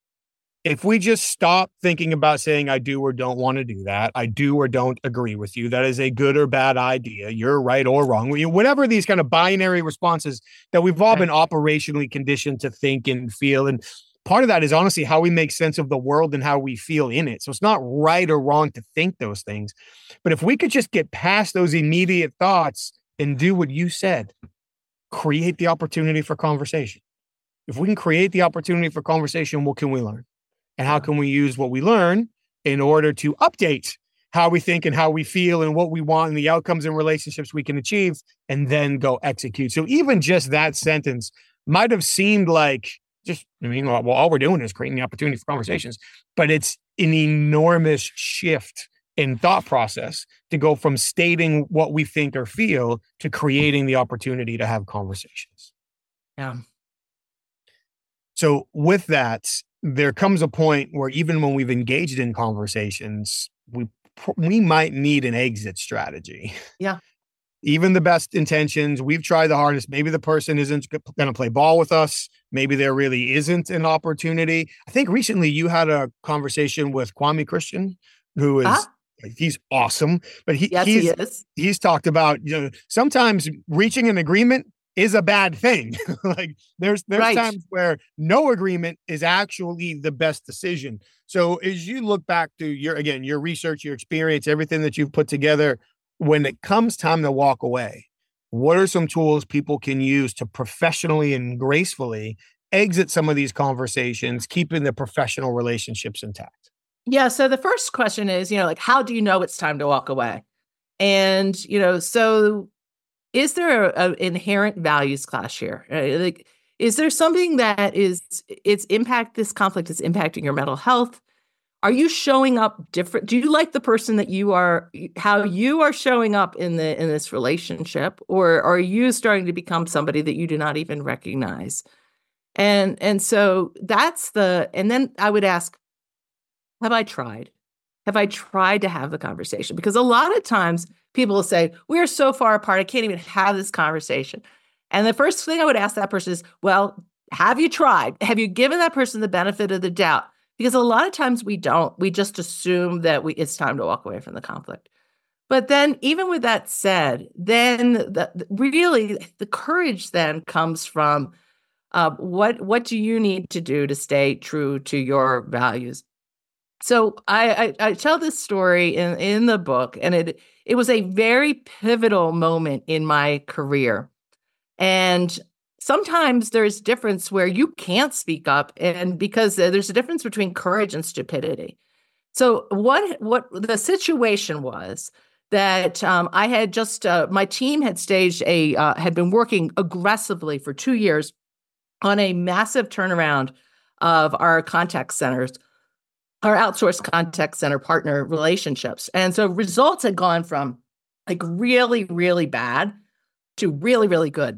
if we just stop thinking about saying, I do or don't want to do that, I do or don't agree with you, that is a good or bad idea, you're right or wrong, whatever these kind of binary responses that we've all right. been operationally conditioned to think and feel. And part of that is honestly how we make sense of the world and how we feel in it. So it's not right or wrong to think those things. But if we could just get past those immediate thoughts and do what you said, create the opportunity for conversation. If we can create the opportunity for conversation, what can we learn? And how can we use what we learn in order to update how we think and how we feel and what we want and the outcomes and relationships we can achieve, and then go execute. So even just that sentence might have seemed like just, I mean, well, all we're doing is creating the opportunity for conversations, but it's an enormous shift in thought process to go from stating what we think or feel to creating the opportunity to have conversations. Yeah. So with that, there comes a point where even when we've engaged in conversations, we we might need an exit strategy. Yeah. Even the best intentions, we've tried the hardest. Maybe the person isn't going to play ball with us. Maybe there really isn't an opportunity. I think recently you had a conversation with Kwame Christian, who is, uh-huh. he's awesome, but he, yes, he's, he is. he's talked about, you know, sometimes reaching an agreement is a bad thing. Like there's, there's right. times where no agreement is actually the best decision. So as you look back to your, again, your research, your experience, everything that you've put together, when it comes time to walk away, what are some tools people can use to professionally and gracefully exit some of these conversations, keeping the professional relationships intact? Yeah. So the first question is, you know, like, how do you know it's time to walk away? And, you know, so is there an inherent values clash here? Right? Like, is there something that is, it's impact, this conflict is impacting your mental health? Are you showing up different? Do you like the person that you are, how you are showing up in the, in this relationship? Or are you starting to become somebody that you do not even recognize? And, and so that's the, and then I would ask, have I tried? Have I tried to have the conversation? Because a lot of times people will say, we're so far apart, I can't even have this conversation. And the first thing I would ask that person is, well, have you tried? Have you given that person the benefit of the doubt? Because a lot of times we don't. We just assume that we it's time to walk away from the conflict. But then even with that said, then the, really the courage then comes from uh, what, what do you need to do to stay true to your values? So I, I, I tell this story in, in the book, and it it was a very pivotal moment in my career. And sometimes there's difference where you can't speak up, and because there's a difference between courage and stupidity. So what what the situation was that um, I had just uh, my team had staged a uh, had been working aggressively for two years on a massive turnaround of our contact centers, our outsourced contact center partner relationships. And so results had gone from like really, really bad to really, really good.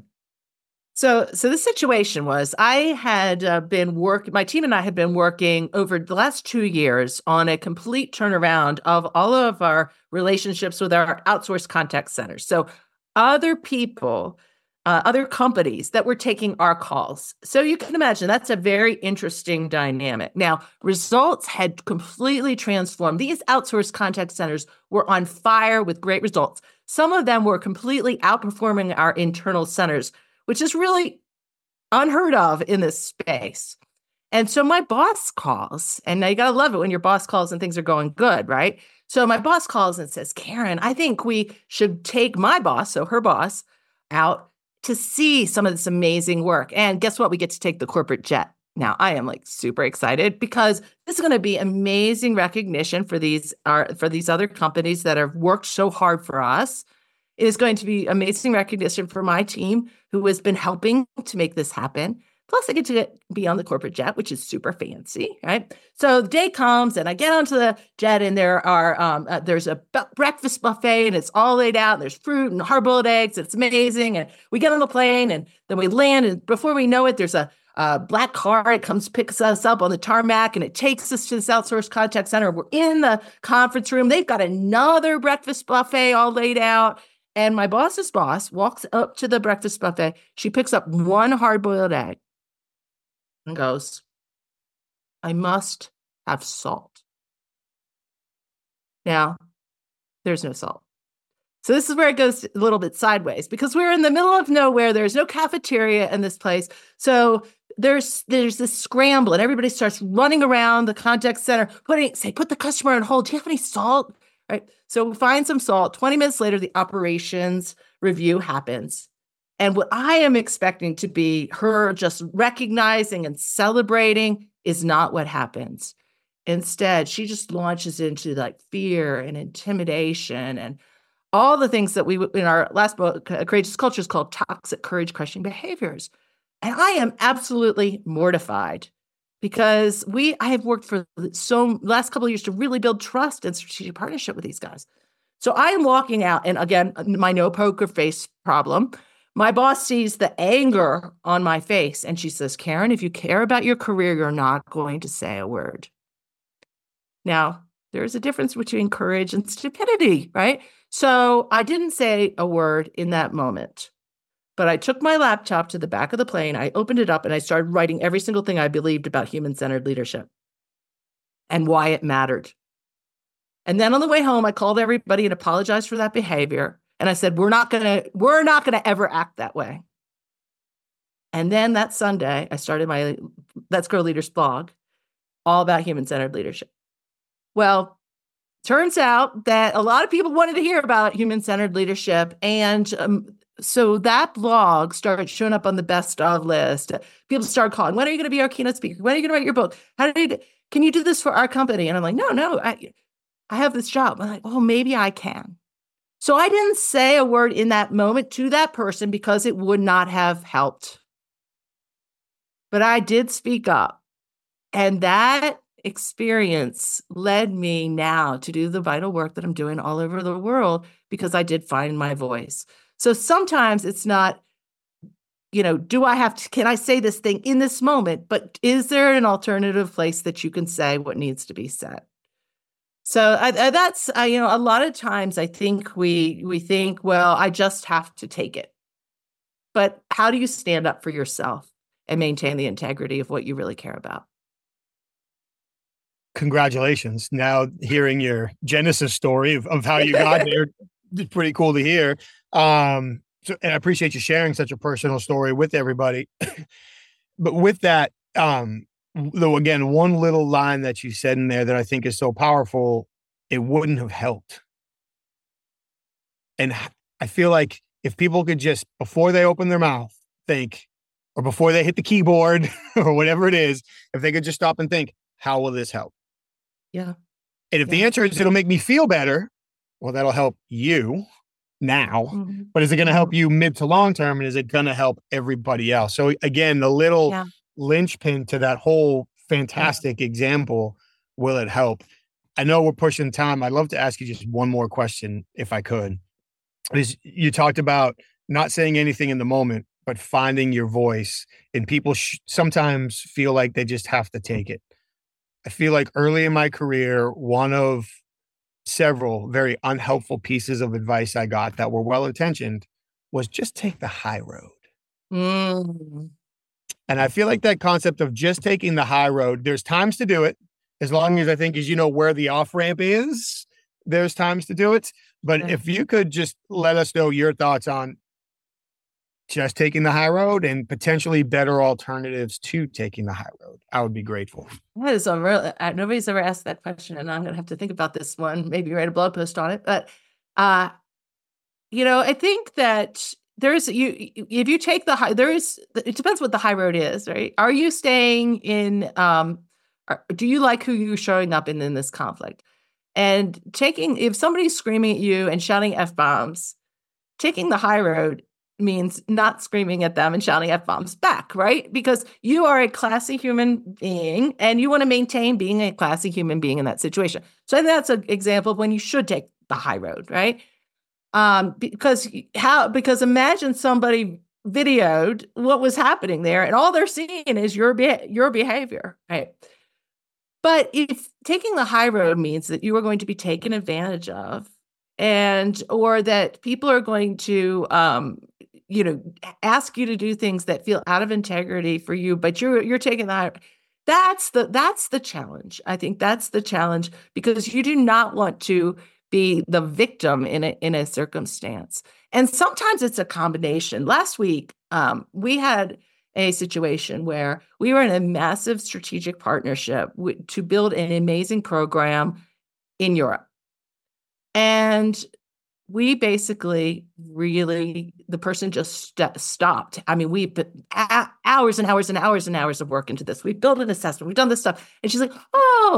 So, so the situation was I had uh, been working, my team and I had been working over the last two years on a complete turnaround of all of our relationships with our outsourced contact centers. So other people, uh, other companies that were taking our calls. So you can imagine that's a very interesting dynamic. Now, results had completely transformed. These outsourced contact centers were on fire with great results. Some of them were completely outperforming our internal centers, which is really unheard of in this space. And so my boss calls, and now you got to love it when your boss calls and things are going good, right? So my boss calls and says, Karen, I think we should take my boss, so her boss, out to see some of this amazing work. And guess what? We get to take the corporate jet. Now, I am like super excited because this is going to be amazing recognition for these, uh, for these other companies that have worked so hard for us. It is going to be amazing recognition for my team who has been helping to make this happen. Plus, I get to get, be on the corporate jet, which is super fancy, right? So the day comes, and I get onto the jet, and there are um, uh, there's a b- breakfast buffet, and it's all laid out. And there's fruit and hard-boiled eggs. It's amazing. And we get on the plane, and then we land, and before we know it, there's a uh, black car. It comes, picks us up on the tarmac, and it takes us to this outsourced contact center. We're in the conference room. They've got another breakfast buffet all laid out. And my boss's boss walks up to the breakfast buffet. She picks up one hard-boiled egg and goes, I must have salt. Now, there's no salt. So this is where it goes a little bit sideways because we're in the middle of nowhere. There's no cafeteria in this place. So there's there's this scramble and everybody starts running around the contact center, putting, say, put the customer on hold. Do you have any salt? Right. So we find some salt. twenty minutes later, the operations review happens. And what I am expecting to be her just recognizing and celebrating is not what happens. Instead, she just launches into like fear and intimidation and all the things that we, in our last book, Courageous Culture, is called toxic courage crushing behaviors. And I am absolutely mortified because we, I have worked for so last couple of years to really build trust and strategic partnership with these guys. So I am walking out, and again, my no poker face problem. My boss sees the anger on my face, and she says, Karen, if you care about your career, you're not going to say a word. Now, there's a difference between courage and stupidity, right? So I didn't say a word in that moment, but I took my laptop to the back of the plane. I opened it up and I started writing every single thing I believed about human-centered leadership and why it mattered. And then on the way home, I called everybody and apologized for that behavior. And I said, we're not going to, we're not going to ever act that way. And then that Sunday, I started my Let's Grow Leaders blog, all about human-centered leadership. Well, turns out that a lot of people wanted to hear about human-centered leadership. And um, so that blog started showing up on the best of list. People started calling, when are you going to be our keynote speaker? When are you going to write your book? How do you do, can you do this for our company? And I'm like, no, no, I, I have this job. I'm like, oh, maybe I can. So I didn't say a word in that moment to that person because it would not have helped. But I did speak up. And that experience led me now to do the vital work that I'm doing all over the world because I did find my voice. So sometimes it's not, you know, do I have to, can I say this thing in this moment? But is there an alternative place that you can say what needs to be said? So I, I, that's, I, you know, a lot of times I think we we think, well, I just have to take it. But how do you stand up for yourself and maintain the integrity of what you really care about? Congratulations. Now hearing your genesis story of, of how you got there, it's pretty cool to hear. Um, so, and I appreciate you sharing such a personal story with everybody. But with that, um, though, again, one little line that you said in there that I think is so powerful, it wouldn't have helped. And I feel like if people could just, before they open their mouth, think, or before they hit the keyboard or whatever it is, if they could just stop and think, how will this help? Yeah. And if yeah. the answer is it'll make me feel better, well, that'll help you now. Mm-hmm. But is it going to help you mid to long term? And is it going to help everybody else? So again, the little yeah. linchpin to that whole fantastic yeah. example, will it help? I know we're pushing time. I'd love to ask you just one more question, if I could. Is you talked about not saying anything in the moment, but finding your voice. And people sh- sometimes feel like they just have to take it. I feel like early in my career, one of several very unhelpful pieces of advice I got that were well-intentioned was just take the high road. Mm. And I feel like that concept of just taking the high road, there's times to do it. As long as I think as you know where the off-ramp is, there's times to do it. But yeah. if you could just let us know your thoughts on just taking the high road and potentially better alternatives to taking the high road, I would be grateful. That is a real, uh, nobody's ever asked that question, and I'm going to have to think about this one, maybe write a blog post on it. But, uh, you know, I think that there's, you, if you take the high, there is, it depends what the high road is, right? Are you staying in, um, are, do you like who you're showing up in, in this conflict? And taking, if somebody's screaming at you and shouting F-bombs, taking the high road means not screaming at them and shouting F-bombs back, right? Because you are a classy human being and you want to maintain being a classy human being in that situation. So I think that's an example of when you should take the high road, right? Um, because how? Because imagine somebody videoed what was happening there and all they're seeing is your be- your behavior, right? But if taking the high road means that you are going to be taken advantage of, and or that people are going to um, you know, ask you to do things that feel out of integrity for you, but you're you're taking that. That's the that's the challenge. I think that's the challenge because you do not want to be the victim in a in a circumstance. And sometimes it's a combination. Last week, um, we had a situation where we were in a massive strategic partnership w- to build an amazing program in Europe. And we basically really, the person just st- stopped. I mean, we put a- hours and hours and hours and hours of work into this. We built an assessment. We've done this stuff. And she's like, oh,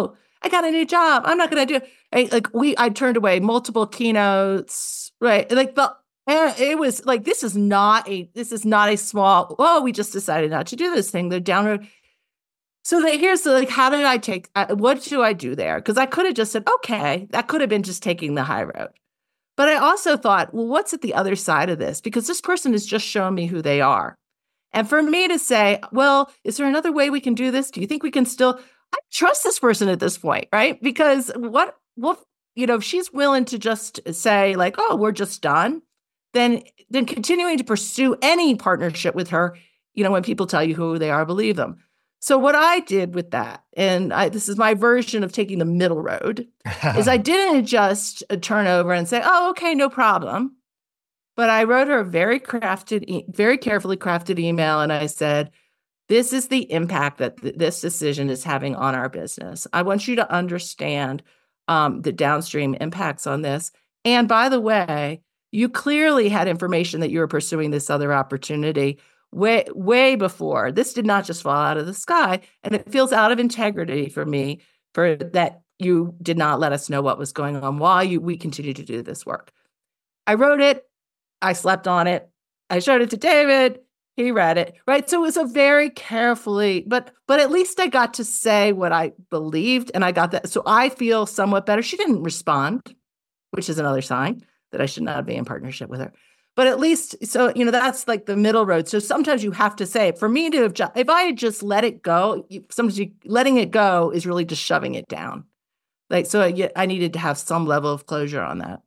I got a new job. I'm not going to do it. Like we, I turned away multiple keynotes, right? Like the, it was like, this is not a, this is not a small, oh, we just decided not to do this thing. The downward. So the, here's the, like, how did I take, uh, what do I do there? Because I could have just said, okay, that could have been just taking the high road. But I also thought, well, what's at the other side of this? Because this person has just shown me who they are. And for me to say, well, is there another way we can do this? Do you think we can still, I trust this person at this point, right? Because what, what, you know, if she's willing to just say like, oh, we're just done, then, then continuing to pursue any partnership with her, you know, when people tell you who they are, believe them. So what I did with that, and I, this is my version of taking the middle road, is I didn't just turn over and say, oh, okay, no problem. But I wrote her a very crafted, very carefully crafted email. And I said, this is the impact that th- this decision is having on our business. I want you to understand um, the downstream impacts on this. And by the way, you clearly had information that you were pursuing this other opportunity way, way before. This did not just fall out of the sky. And it feels out of integrity for me for that you did not let us know what was going on while you, we continue to do this work. I wrote it. I slept on it. I showed it to David. He read it, right? So it was a very carefully, but but at least I got to say what I believed, and I got that. So I feel somewhat better. She didn't respond, which is another sign that I should not be in partnership with her. But at least, so, you know, that's like the middle road. So sometimes you have to say, for me to have, ju- if I had just let it go, you, sometimes you, letting it go is really just shoving it down. Like, so I, I needed to have some level of closure on that.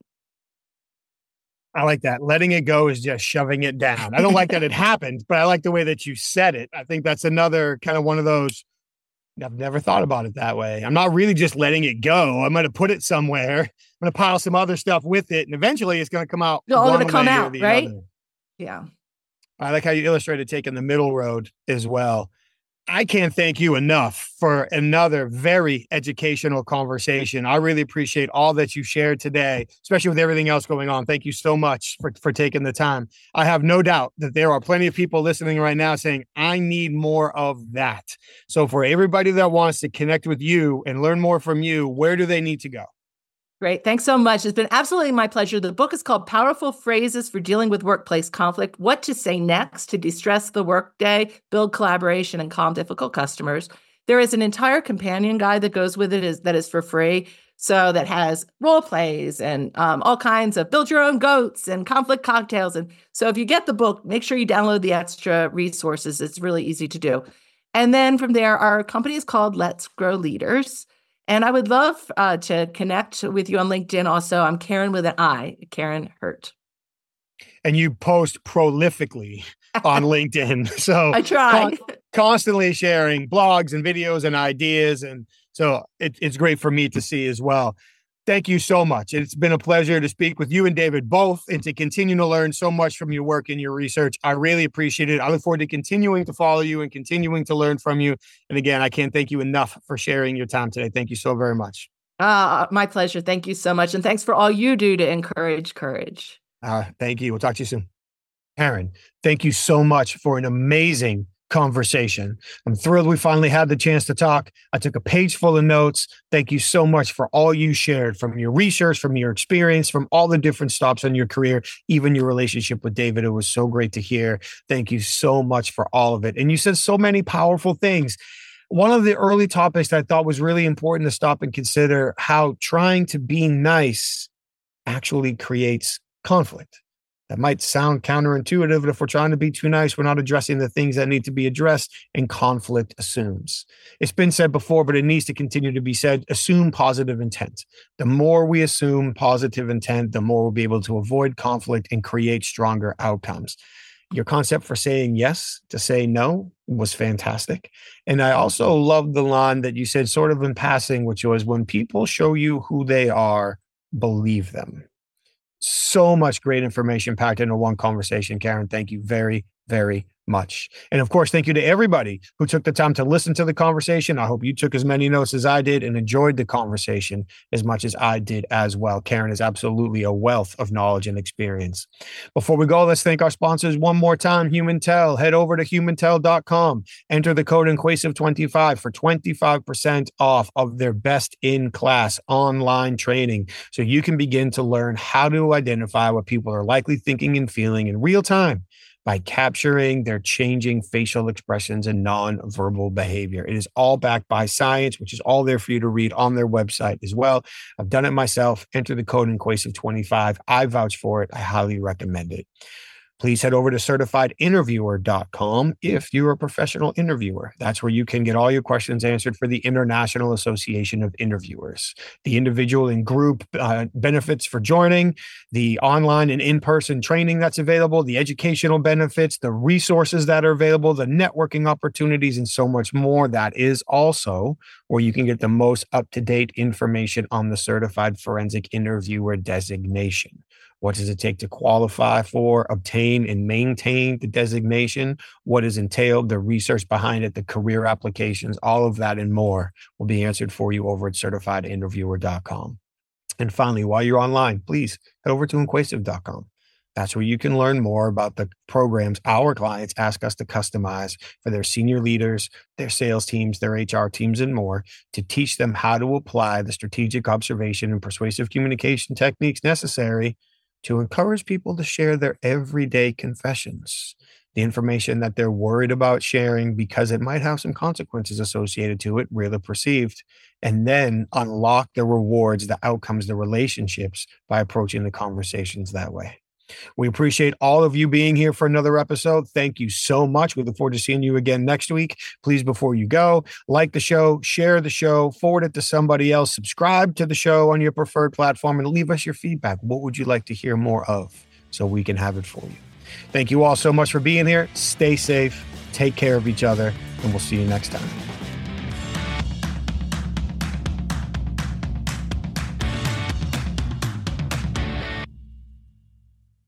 I like that. Letting it go is just shoving it down. I don't like that it happened, but I like the way that you said it. I think that's another kind of one of those, I've never thought about it that way. I'm not really just letting it go. I'm going to put it somewhere. I'm going to pile some other stuff with it. And eventually it's going to come out. It's all going to come out, right? Other. Yeah. I like how you illustrated taking the middle road as well. I can't thank you enough for another very educational conversation. I really appreciate all that you shared today, especially with everything else going on. Thank you so much for, for taking the time. I have no doubt that there are plenty of people listening right now saying, I need more of that. So for everybody that wants to connect with you and learn more from you, where do they need to go? Great. Thanks so much. It's been absolutely my pleasure. The book is called Powerful Phrases for Dealing with Workplace Conflict, What to Say Next to De-stress the Workday, Build Collaboration, and Calm Difficult Customers. There is an entire companion guide that goes with it is, that is for free. So that has role plays and um, all kinds of build your own goats and conflict cocktails. And so if you get the book, make sure you download the extra resources. It's really easy to do. And then from there, our company is called Let's Grow Leaders. And I would love uh, to connect with you on LinkedIn. Also, I'm Karen with an I, Karen Hurt. And you post prolifically on LinkedIn. So I try. Con- constantly sharing blogs and videos and ideas. And so it, it's great for me to see as well. Thank you so much. It's been a pleasure to speak with you and David both and to continue to learn so much from your work and your research. I really appreciate it. I look forward to continuing to follow you and continuing to learn from you. And again, I can't thank you enough for sharing your time today. Thank you so very much. Uh, my pleasure. Thank you so much. And thanks for all you do to encourage courage. Uh, thank you. We'll talk to you soon. Karen, thank you so much for an amazing conversation. I'm thrilled we finally had the chance to talk. I took a page full of notes. Thank you so much for all you shared from your research, from your experience, from all the different stops in your career, even your relationship with David. It was so great to hear. Thank you so much for all of it. And you said so many powerful things. One of the early topics that I thought was really important to stop and consider how trying to be nice actually creates conflict. That might sound counterintuitive, but if we're trying to be too nice, we're not addressing the things that need to be addressed, and conflict assumes. It's been said before, but it needs to continue to be said. Assume positive intent. The more we assume positive intent, the more we'll be able to avoid conflict and create stronger outcomes. Your concept for saying yes to say no was fantastic. And I also love the line that you said sort of in passing, which was, when people show you who they are, believe them. So much great information packed into one conversation, Karen. Thank you very, very much. And of course, thank you to everybody who took the time to listen to the conversation. I hope you took as many notes as I did and enjoyed the conversation as much as I did as well. Karen is absolutely a wealth of knowledge and experience. Before we go, let's thank our sponsors one more time, HumanTel. Head over to human tel dot com. Enter the code Inquasive twenty-five for twenty-five percent off of their best-in-class online training so you can begin to learn how to identify what people are likely thinking and feeling in real time by capturing their changing facial expressions and nonverbal behavior. It is all backed by science, which is all there for you to read on their website as well. I've done it myself. Enter the code Inquasive twenty-five. I vouch for it. I highly recommend it. Please head over to certified interviewer dot com if you're a professional interviewer. That's where you can get all your questions answered for the International Association of Interviewers. The individual and group uh, benefits for joining, the online and in-person training that's available, the educational benefits, the resources that are available, the networking opportunities, and so much more. That is also where you can get the most up-to-date information on the Certified Forensic Interviewer designation. What does it take to qualify for, obtain, and maintain the designation? What is entailed, the research behind it, the career applications, all of that and more will be answered for you over at certified interviewer dot com. And finally, while you're online, please head over to inquasive dot com. That's where you can learn more about the programs our clients ask us to customize for their senior leaders, their sales teams, their H R teams, and more to teach them how to apply the strategic observation and persuasive communication techniques necessary to encourage people to share their everyday confessions, the information that they're worried about sharing because it might have some consequences associated to it, real or perceived, and then unlock the rewards, the outcomes, the relationships by approaching the conversations that way. We appreciate all of you being here for another episode. Thank you so much. We look forward to seeing you again next week. Please, before you go, like the show, share the show, forward it to somebody else, subscribe to the show on your preferred platform, and leave us your feedback. What would you like to hear more of so we can have it for you? Thank you all so much for being here. Stay safe, take care of each other, and we'll see you next time.